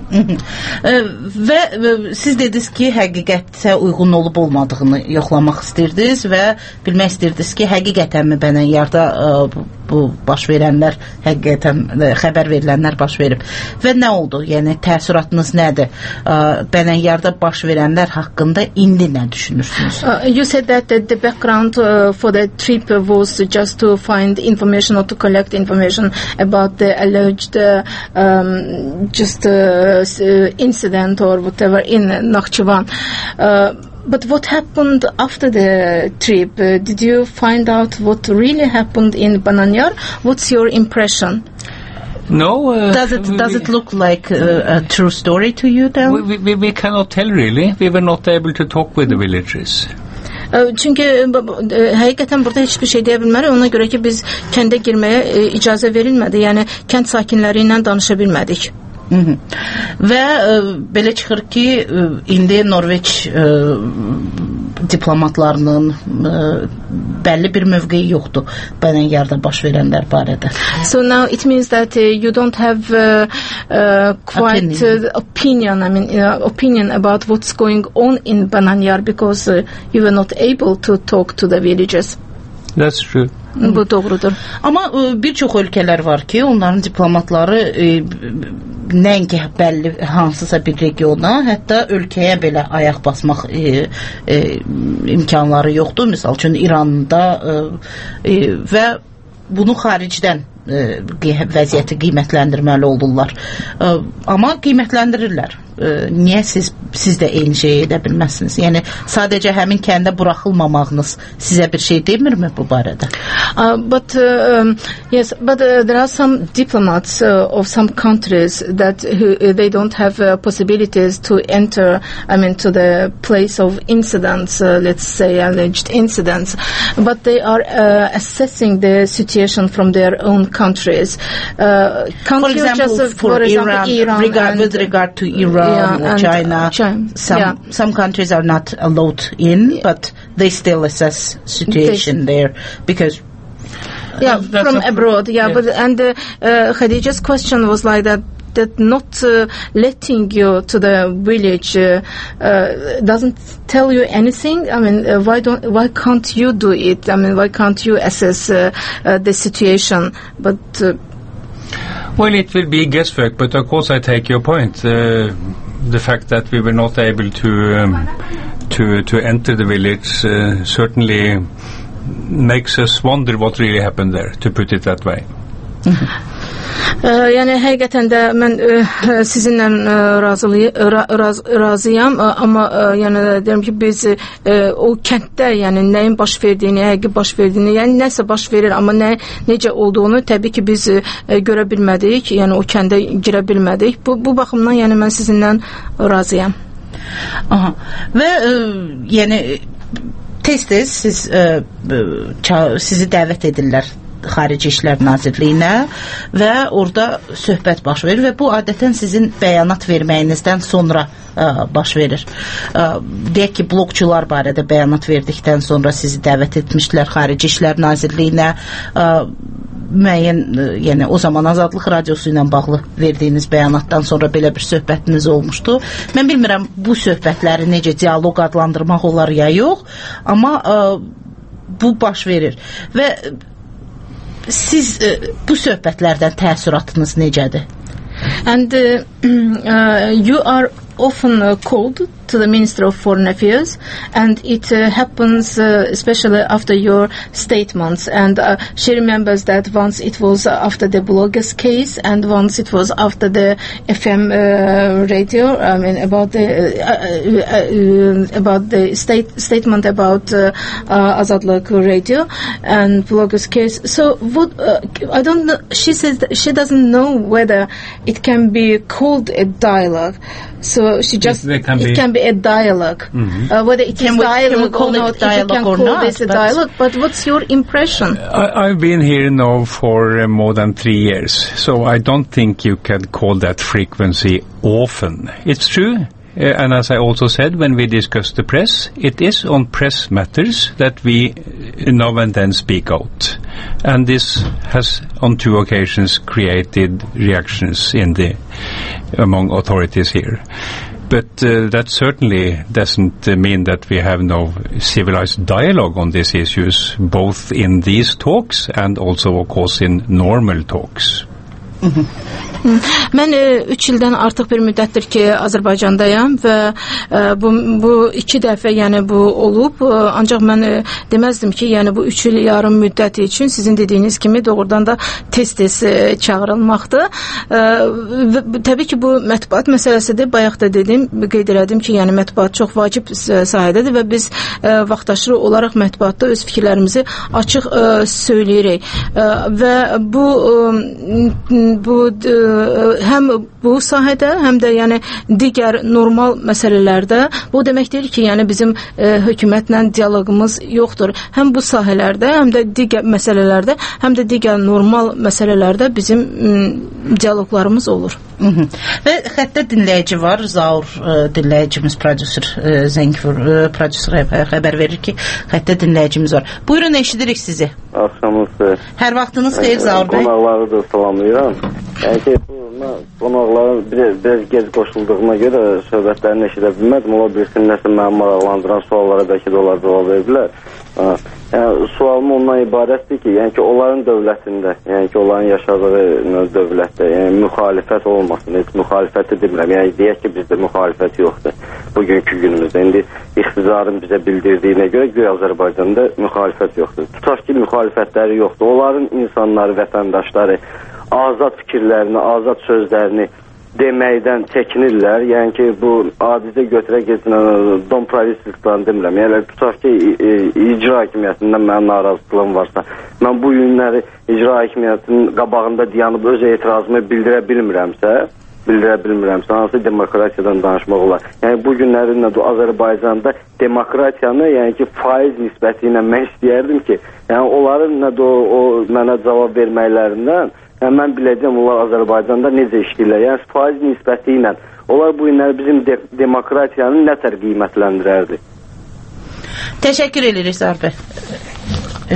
Və siz dediniz ki, həqiqətə uyğun olub olmadığını yoxlamaq istəyirdiniz və bilmək istəyirdiniz ki, həqiqətənmi Bananyarda bu baş verənlər, həqiqətən xəbər verilənlər baş verib. Və nə oldu? Yəni təəssüratınız nədir? Bananyarda baş verənlər haqqında indi nə düşünürsünüz? Uh, you said that the, the background uh, for the trip was just to find information or to collect information about the alleged uh, um, just uh, incident or whatever in Nakhchivan. Uh, But what happened after the trip? Uh, did you find out what really happened in Bananyar? What's your impression? No. Uh, does it does it look like uh, a true story to you then? We, we, we cannot tell really. We were not able to talk with the villagers. Çünki həqiqətən burada heç bir şey deyə bilmərik. Ona görə ki, biz kəndə girməyə icazə verilmədi. Yəni kənd sakinləri ilə danışa bilmədik. Hı -hı. Və e, belə çıxır ki, e, indi Norveç e, diplomatlarının e, bəlli bir mövqeyi yoxdur Bananyarda baş verənlər barədə. So now it means that uh, you don't have uh, uh, quite opinion. Uh, opinion, I mean uh, opinion about what's going on in Bananyar because uh, you were not able to talk to the villagers. That's true. Bu doğrudur. Amma e, bir çox ölkələr var ki, onların diplomatları e, nəinki bəlli hansısa bir regiona, hətta ölkəyə belə ayaq basmaq e, e, imkanları yoxdur. Misal üçün İranda e, e, və bunu xaricdən e, vəziyyəti qiymətləndirməli olurlar. E, amma qiymətləndirirlər. E, niyə siz siz də eyni şeyi edə bilməzsiniz? Yəni sadəcə həmin kəndə buraxılmamağınız sizə bir şey demirmi bu barədə? Uh, but uh, um, yes, but uh, there are some diplomats uh, of some countries that who, uh, they don't have uh, possibilities to enter, I mean, to the place of incidents, uh, let's say alleged incidents, but they are uh, assessing the situation from their own countries. Uh, for example, just, uh, for, for example, Iran, Iran regard, and, with regard to Iran yeah, or China, China, some yeah. some countries are not allowed in, yeah. but they still assess situation they, there because. Yeah, That's from abroad. Yeah, yeah, but and uh, uh, Khadija's question was like that. That not uh, letting you to the village uh, uh, doesn't tell you anything. I mean, uh, why don't why can't you do it? I mean, why can't you assess uh, uh, the situation? But uh, well, it will be guesswork. But of course, I take your point. Uh, the fact that we were not able to um, to to enter the village uh, certainly makes us wonder what really happened there. To put it that way. Mm-hmm. Uh, yəni həqiqətən də mən uh, sizinlə uh, razılıyam, ra, raz, razıyam, uh, amma uh, yəni deyirəm ki, biz uh, o kənddə yəni nəyin baş verdiyini, həqiqi baş verdiyini, yəni nəsə baş verir, amma nə necə olduğunu təbii ki biz uh, görə bilmədik, yəni o kəndə girə bilmədik. Bu bu baxımdan yəni mən sizinlə razıyam. Aha. Və uh, yəni tez-tez siz uh, sizi dəvət edirlər Xarici İşlər Nazirliyinə və orada söhbət baş verir və bu adətən sizin bəyanat verməyinizdən sonra ə, baş verir. Ə, deyək ki, blogçular barədə bəyanat verdikdən sonra sizi dəvət etmişlər Xarici İşlər Nazirliyinə. Ə, müəyyən, yəni o zaman Azadlıq Radiosu ilə bağlı verdiyiniz bəyanatdan sonra belə bir söhbətiniz olmuşdu. Mən bilmirəm bu söhbətləri necə dialoq adlandırmaq olar ya yox, amma ə, bu baş verir və siz uh, bu söhbətlərdən təəssüratınız necədir? And uh, uh, you are often uh, called to the Minister of Foreign Affairs, and it uh, happens uh, especially after your statements. And uh, she remembers that once it was after the bloggers case, and once it was after the F M uh, radio. I mean, about the uh, uh, uh, about the state statement about uh, uh, Azadlık radio and bloggers case. So, what uh, I don't know. She says that she doesn't know whether it can be called a dialogue. So she just it can, it be, can be a dialogue. Mm-hmm. uh, whether it can is we, dialogue can or not, if you can call not, this a dialogue. But what's your impression? I, I've been here now for uh, more than three years, so I don't think you can call that frequency often. It's true. Uh, and as I also said, when we discuss the press, it is on press matters that we uh, now and then speak out. And this has on two occasions created reactions in the among authorities here. But uh, that certainly doesn't uh, mean that we have no civilized dialogue on these issues, both in these talks and also, of course, in normal talks. Mən üç ildən artıq bir müddətdir ki, Azərbaycandayam və bu, bu iki dəfə yəni bu olub, ancaq mən deməzdim ki, yəni bu üç il yarım müddəti üçün sizin dediyiniz kimi doğrudan da tez-tez çağırılmaqdır. Təbii ki, bu mətbuat məsələsidir. Bayaq da dedim, qeyd elədim ki, yəni mətbuat çox vacib sahədədir və biz vaxtaşırı olaraq mətbuatda öz fikirlərimizi açıq söyləyirik. Və bu bu həm bu sahədə, həm də yəni digər normal məsələlərdə bu demək deyil ki, yəni bizim e, hökumətlə dialoqumuz yoxdur. Həm bu sahələrdə, həm də digər məsələlərdə, həm də digər normal məsələlərdə bizim m, dialoqlarımız olur. Hı -hı. Və xəttə dinləyici var, Zaur e, dinləyicimiz, prodüser e, Zəngfur e, prodüser xəbər verir ki, xəttə dinləyicimiz var. Buyurun, eşidirik sizi. Axşamınız xeyir. Hər vaxtınız xeyir, Zaur bəy. Qonaqları da salamlayıram. Yəni ki, qonaqların biraz, biraz gec qoşulduğuna görə söhbətlərini eşidə bilmədim. Ola bilsin, nəsə mənim maraqlandıran suallara bəlkə də onlar cavab verdilər. Yəni, sualım ondan ibarətdir ki, yəni ki, onların dövlətində, yəni ki, onların yaşadığı dövlətdə, yəni müxalifət olmasın, heç müxalifəti demirəm. Yəni, deyək ki, bizdə müxalifət yoxdur bugünkü günümüzdə. İndi iqtidarın bizə bildirdiyinə görə güya Azərbaycanda müxalifət yoxdur. Tutaq ki, müxalifətləri yoxdur. Onların insanları, vətəndaşları azad fikirlərini, azad sözlərini deməkdən çəkinirlər. Yəni ki, bu adicə götürə keçinən don pravistliklərini demirəm. Yəni, tutaq ki, icra hakimiyyətindən mənim narazılığım varsa, mən bu günləri icra hakimiyyətinin qabağında dayanıb öz etirazımı bildirə bilmirəmsə, bildirə bilmirəmsə, hansı demokratiyadan danışmaq olar. Yəni, bu günlərin Azərbaycanda demokratiyanı, yəni ki, faiz nisbəti ilə mən istəyərdim ki, yəni onların nə də o, o mənə cavab verməklərindən yəni, mən biləcəm, onlar Azərbaycanda necə işləyirlər. Yəni, faiz nisbəti ilə onlar bu günləri bizim de demokratiyanı nə tər qiymətləndirərdi? Təşəkkür edirik, Zaur bəy. Uh,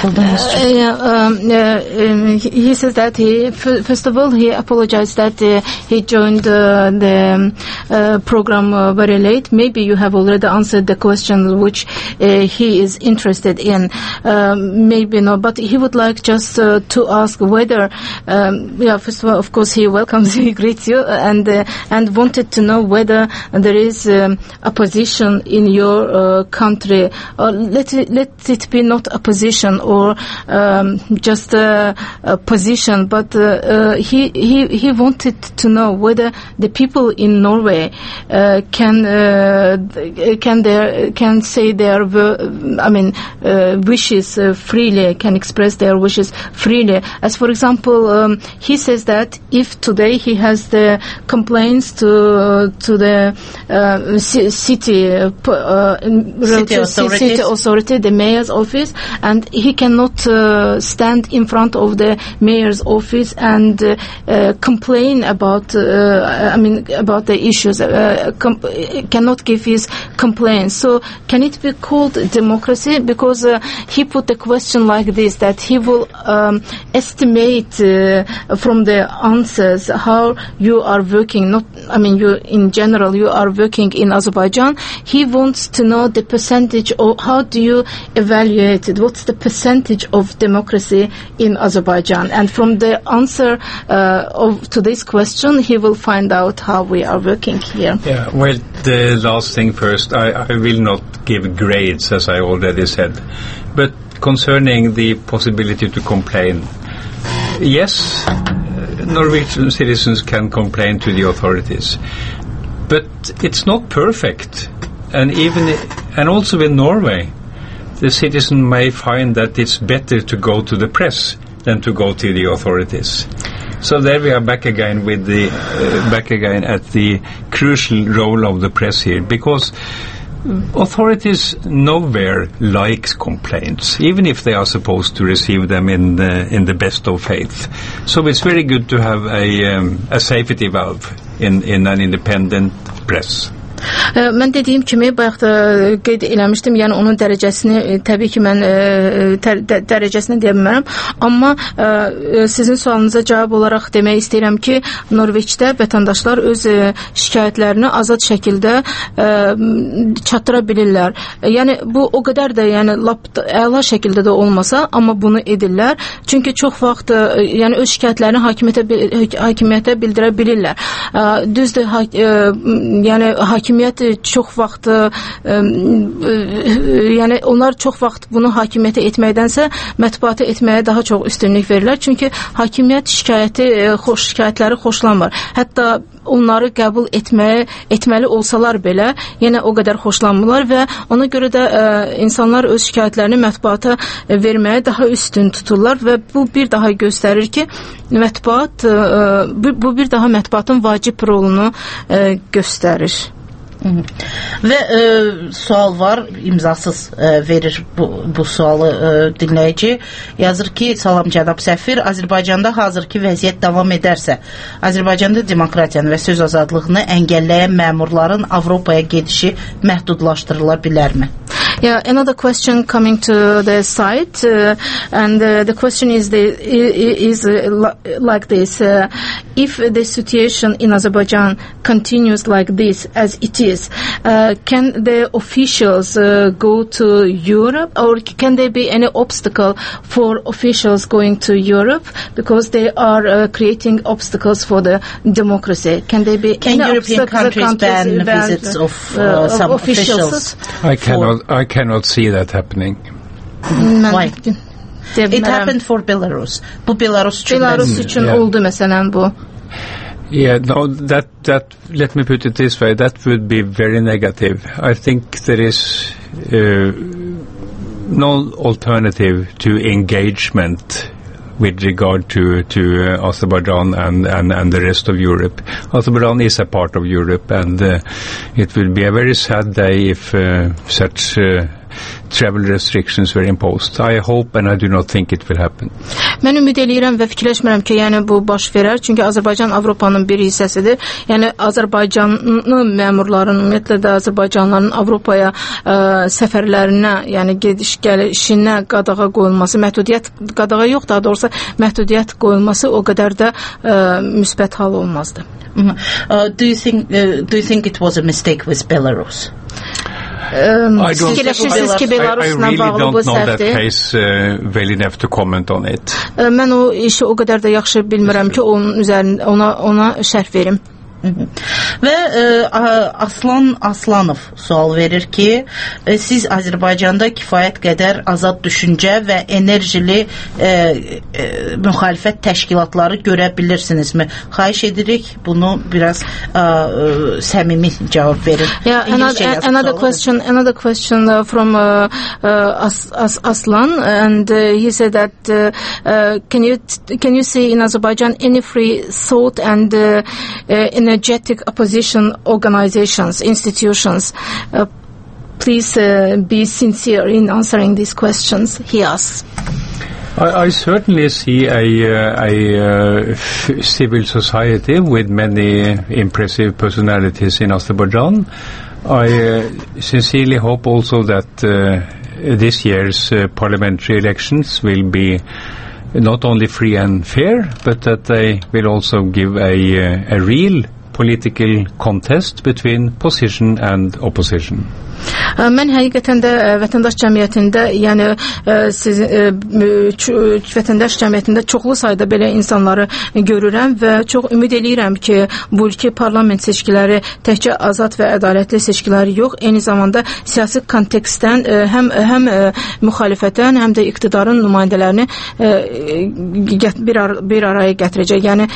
yeah, um, uh, um, he says that he, first of all, he apologized that uh, he joined uh, the uh, program uh, very late. Maybe you have already answered the question which uh, he is interested in. Um, maybe not, but he would like just uh, to ask whether, um, yeah, first of all, of course, he welcomes, he greets you, and uh, and wanted to know whether there is um, opposition in your uh, country. Uh, let it, let it be not opposition or um, just a, a position, but uh, uh, he, he he wanted to know whether the people in Norway uh, can uh, can their can say their I mean uh, wishes uh, freely, can express their wishes freely. As for example, um, he says that if today he has the complaints to uh, to the uh, c- city uh, city, authorities. city authority, the mayor's office, and he cannot uh, stand in front of the mayor's office and uh, uh, complain about, uh, I mean, about the issues, uh, com- cannot give his complaints. So can it be called democracy? Because uh, he put the question like this, that he will um, estimate uh, from the answers how you are working, not, I mean, you in general, you are working in Azerbaijan. He wants to know the percentage, or how do you evaluate it? What's the percentage of democracy in Azerbaijan? And from the answer uh, of to this question, he will find out how we are working here. Yeah, well, the last thing first, I, I will not give grades, as I already said. But concerning the possibility to complain, yes, Norwegian citizens can complain to the authorities. But it's not perfect. And even, and also in Norway, the citizen may find that it's better to go to the press than to go to the authorities. So there we are back again with the uh, back again at the crucial role of the press here, because authorities nowhere likes complaints, even if they are supposed to receive them in the, in the best of faith. So it's very good to have a um, a safety valve in in an independent press. Mən dediyim kimi bayaq da qeyd eləmişdim, yəni onun dərəcəsini təbii ki mən dərəcəsini deyə bilmərəm, amma sizin sualınıza cavab olaraq demək istəyirəm ki, Norveçdə vətəndaşlar öz şikayətlərini azad şəkildə çatdıra bilirlər. Yəni bu o qədər də yəni lap əla şəkildə də olmasa, amma bunu edirlər. Çünki çox vaxt yəni öz şikayətlərini hakimiyyətə hakimiyyətə bildirə bilirlər. Düzdür, yəni hakimiyyət çox vaxt ə, ə, yəni onlar çox vaxt bunu hakimiyyətə etməkdənsə mətbuata etməyə daha çox üstünlük verirlər. Çünki hakimiyyət şikayəti, xoş şikayətləri xoşlanmır. Hətta onları qəbul etməyə etməli olsalar belə yenə o qədər xoşlanmırlar və ona görə də ə, insanlar öz şikayətlərini mətbuata verməyə daha üstün tuturlar və bu bir daha göstərir ki, mətbuat ə, bu, bu bir daha mətbuatın vacib rolunu ə, göstərir. Və e, sual var, imzasız e, verir bu, bu sualı e, dinləyici. Yazır ki, salam cənab səfir, Azərbaycanda hazırki vəziyyət davam edərsə, Azərbaycanda demokratiyanı və söz azadlığını əngəlləyən məmurların Avropaya gedişi məhdudlaşdırıla bilərmi? Yeah, another question coming to the site, uh, and uh, the question is the, is uh, like this: uh, if the situation in Azerbaijan continues like this as it is, uh, can the officials uh, go to Europe, or can there be any obstacle for officials going to Europe because they are uh, creating obstacles for the democracy? Can there be can any European countries, countries ban, ban visits of, uh, uh, some of officials? I cannot. I cannot see that happening. Why? It happened for Belarus. Bu Belarus için, Belarus için yeah. oldu mesela bu. Yeah, no, that that let me put it this way. That would be very negative. I think there is uh, no alternative to engagement with regard to to uh, Azerbaijan and, and and the rest of Europe. Azerbaijan is a part of Europe, and uh, it will be a very sad day if uh, such uh, travel restrictions were imposed. I hope and I do not think it will happen. Mən ümid eləyirəm və fikirləşmirəm ki, yəni bu baş verər. Çünki Azərbaycan Avropanın bir hissəsidir. Yəni Azərbaycanlı məmurların, ümumiyyətlə də Azərbaycanlıların Avropaya ə, səfərlərinə, yəni gediş gəlişinə qadağa qoyulması, məhdudiyyət qadağa yox, daha doğrusu məhdudiyyət qoyulması o qədər də ə, müsbət hal olmazdı. Uh, do you think uh, do you think it was a mistake with Belarus? Um, I, don't, I, I, I really don't know that case uh, well enough to comment on it. Mən o işi o qədər də yaxşı bilmirəm ki, onun üzərində ona ona şərh verim. Və e, Aslan Aslanov sual verir ki, e, siz Azərbaycanda kifayət qədər azad düşüncə və enerjili e, e, müxalifət təşkilatları görə bilirsinizmi? Xahiş edirik bunu biraz e, e, səmimi cavab verin. Yeah, another, another question, another question uh, from uh, uh, As, As, Aslan, and uh, he said that uh, uh, can you can you see in Azerbaijan any free thought and uh, uh, energetic opposition organizations, institutions? Uh, please uh, be sincere in answering these questions, he asks. I, I certainly see a, uh, a uh, civil society with many impressive personalities in Azerbaijan. I uh, sincerely hope also that uh, this year's uh, parliamentary elections will be not only free and fair, but that they will also give a, uh, a real political contest between position and opposition. Mən həqiqətən də vətəndaş cəmiyyətində, yəni siz vətəndaş cəmiyyətində çoxlu sayda belə insanları görürəm və çox ümid eləyirəm ki, bu ilki parlament seçkiləri təkcə azad və ədalətli seçkiləri yox, eyni zamanda siyasi kontekstdən həm həm müxalifətdən, həm də iqtidarın nümayəndələrini bir ar bir araya gətirəcək. Yəni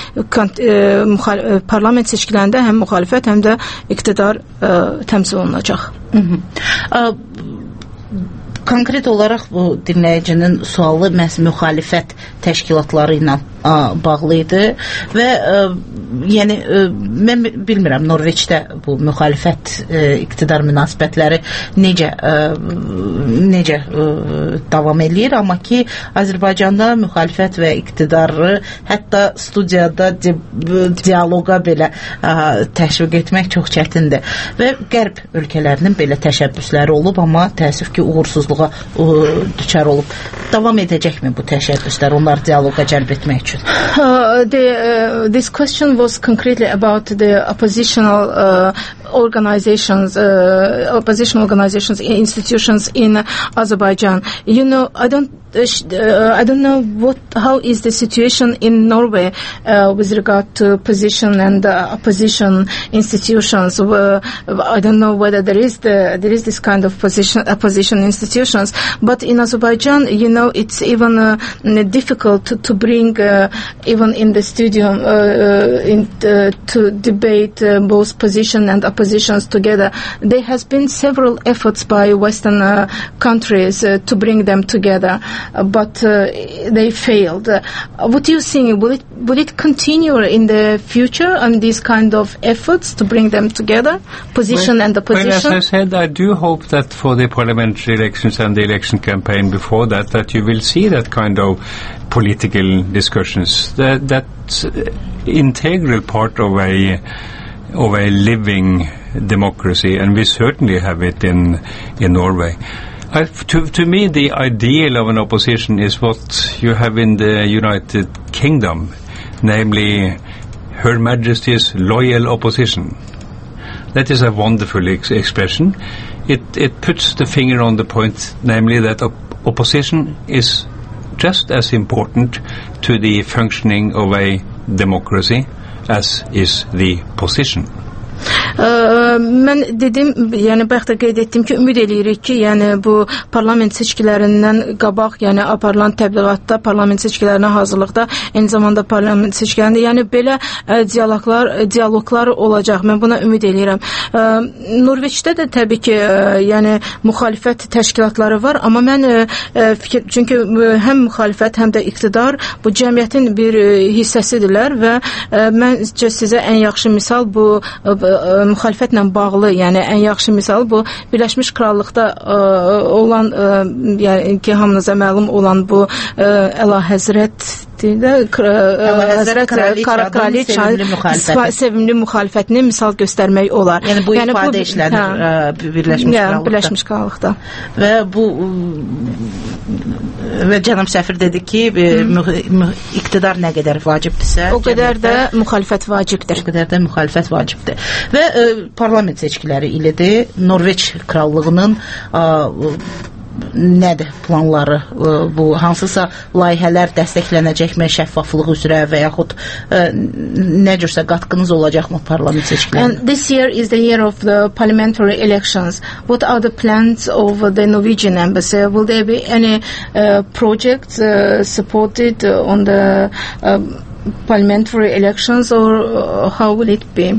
parlament seçkilərində həm müxalifət, həm də iqtidar təmsil olunacaq. Hı-hı. Konkret olaraq bu dinləyicinin sualı məhz müxalifət təşkilatları ilə bağlı idi və ə, yəni ə, mən bilmirəm Norveçdə bu müxalifət ə, iqtidar münasibətləri necə ə, necə ə, davam eləyir, amma ki Azərbaycanda müxalifət və iqtidarı hətta studiyada di dialoqa belə ə, təşviq etmək çox çətindir və qərb ölkələrinin belə təşəbbüsləri olub, amma təəssüf ki uğursuzluğa ə, düçar olub. Davam edəcəkmi bu təşəbbüslər onları dialoqa cəlb etmək üçün? Uh, the, uh, this question was concretely about the oppositional uh, organizations, uh, opposition organizations, institutions in Azerbaijan. You know, I don't, uh, uh, I don't know what, how is the situation in Norway uh, with regard to position and uh, opposition institutions. Uh, I don't know whether there is the there is this kind of position opposition institutions, but in Azerbaijan, you know, it's even uh, difficult to, to bring uh, even in the stadium uh, in, uh, to debate uh, both position and oppositions together. There has been several efforts by Western uh, countries uh, to bring them together, uh, but uh, they failed. Uh, what do you think? Will it will it continue in the future on these kind of efforts to bring them together, position well, and opposition? Well, as I said, I do hope that for the parliamentary elections and the election campaign before that, that you will see that kind of political discussions. That that's integral part of a of a living democracy, and we certainly have it in in Norway. I, to, to me, the ideal of an opposition is what you have in the United Kingdom, namely Her Majesty's loyal opposition. That is a wonderful ex expression. It, it puts the finger on the point, namely that op opposition is just as important to the functioning of a democracy as is the position. Ə, mən dedim, yəni bayaq da qeyd etdim ki, ümid eləyirik ki, yəni bu parlament seçkilərindən qabaq, yəni aparılan təbliğatda, parlament seçkilərinə hazırlıqda, eyni zamanda parlament seçkilərində, yəni belə ə, dialoqlar, dialoqlar olacaq. Mən buna ümid eləyirəm. Ə, Norveçdə də təbii ki, ə, yəni müxalifət təşkilatları var, amma mən ə, fikir, çünki ə, həm müxalifət, həm də iqtidar bu cəmiyyətin bir ə, hissəsidirlər və ə, məncə sizə ən yaxşı misal bu ə, müxalifətlə bağlı, yəni ən yaxşı misal bu Birləşmiş Krallıqda ə, olan, ə, yəni ki, hamınıza məlum olan bu ə, Əlahəzrət Kraliçə sevimli müxalifətini misal göstərmək olar. Yəni bu yəni, ifadə işlənir Birləşmiş Krallıqda. Birləşmiş Krallıqda. Və bu və cənab səfir dedi ki, iqtidar nə qədər vacibdirsə, o qədər də müxalifət vacibdir. O qədər də müxalifət vacibdir. Və ə, parlament seçkiləri ilədir. Norveç krallığının ə, nədir planları, bu hansısa layihələr dəstəklənəcəkmi şəffaflıq üzrə və yaxud ə, nə cürsə qatqınız olacaqmı parlament seçkilərinə? And this year is the year of the parliamentary elections. What are the plans of the Norwegian embassy? Will there be any uh, projects uh, supported on the uh, parliamentary elections, or uh, how will it be?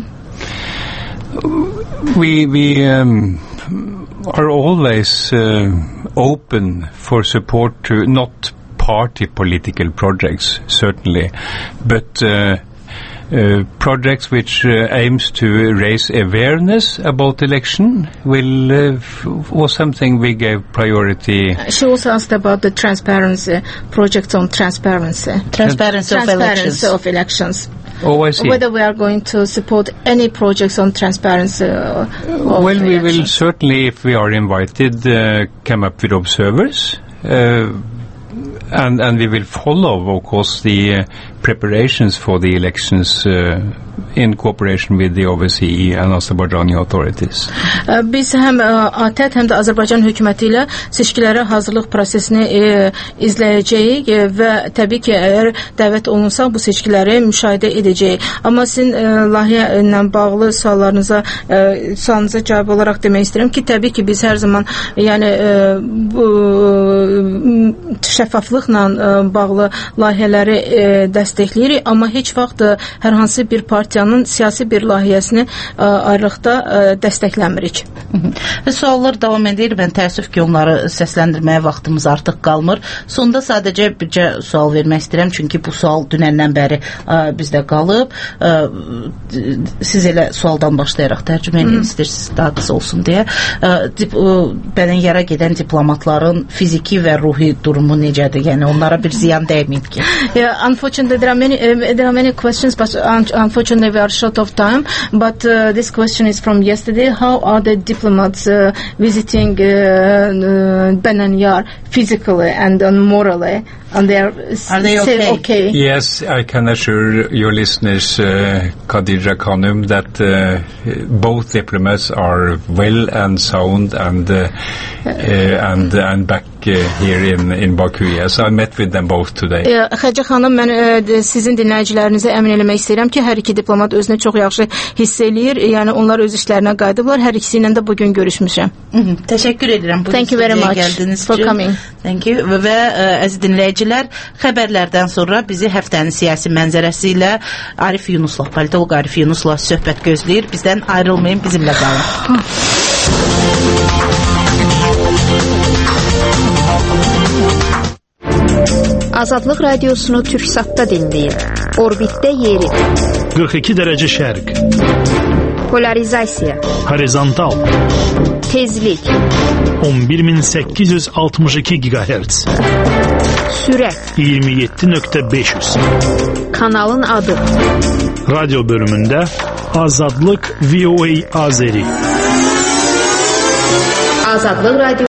We we um, are always uh, open for support to not party political projects, certainly, but uh, uh, projects which uh, aims to raise awareness about election will uh, was something we gave priority. She also asked about the transparency projects on transparency, transparency, of elections. of elections. Oh, I see. Whether we are going to support any projects on transparency. Uh, well, we elections. will certainly, if we are invited, uh, come up with observers, uh, and and we will follow, of course, the uh, preparations for the elections uh, in cooperation with the O V C E and Azerbaijani authorities. Biz həm A T E D, həm də Azərbaycan hökuməti ilə seçkilərə hazırlıq prosesini e, izləyəcəyik e, və təbii ki, əgər dəvət olunsa bu seçkiləri müşahidə edəcəyik. Amma sizin e, layihə ilə bağlı suallarınıza e, sualınıza cavab olaraq demək istəyirəm ki, təbii ki, biz hər zaman yəni e, bu, şəffaflıqla ə, bağlı layihələri ə, dəstəkləyirik, amma heç vaxt ə, hər hansı bir partiyanın siyasi bir layihəsini ə, ayrıqda ə, dəstəkləmirik. Və suallar davam edir. Mən təəssüf ki, onları səsləndirməyə vaxtımız artıq qalmır. Sonda sadəcə bircə sual vermək istəyirəm, çünki bu sual dünəndən bəri ə, bizdə qalıb. Ə, siz elə sualdan başlayaraq tərcümə edin istəyirsiniz, daha qısa olsun deyə. Ə, dip, ə, bədən yara gedən diplomatların fiziki və ruhi durumu necədir? Yəni onlara bir ziyan dəyməyib ki. Yeah, unfortunately there are many uh, there are many questions, but un unfortunately we are short of time. But uh, this question is from yesterday. How are the diplomats uh, visiting uh, uh, Benan Yar physically and uh, morally? And they are, are they okay? okay? Yes, I can assure your listeners, uh, Khadija Khanum, that uh, both diplomats are well and sound and uh, uh, and and back uh, here in in Baku. Yes, I met with them both today. Xəcə xanım, mən ə, sizin dinləyicilərinizə əmin eləmək istəyirəm ki, hər iki diplomat özünü çox yaxşı hiss eləyir. Yəni onlar öz işlərinə qayıdıblar. Hər ikisi ilə də bugün görüşmüşəm. Təşəkkür edirəm bu Thank you very much for üçün. coming. Thank you. Və, və ə, əziz dinləyicilər, xəbərlərdən sonra bizi həftənin siyasi mənzərəsi ilə Arif Yunusla, politolog Arif Yunusla söhbət gözləyir. Bizdən ayrılmayın, bizimlə qalın. Azadlıq radiosunu Türksatda dinləyin. Orbitdə yeri. qırx iki dərəcə şərq. Polarizasiya. Horizontal. Tezlik. on bir min səkkiz yüz altmış iki gigahertz. Sürət. iyirmi yeddi nöqtə beş yüz. Kanalın adı. Radyo bölümündə Azadlıq V O A Azeri. Azadlıq Radio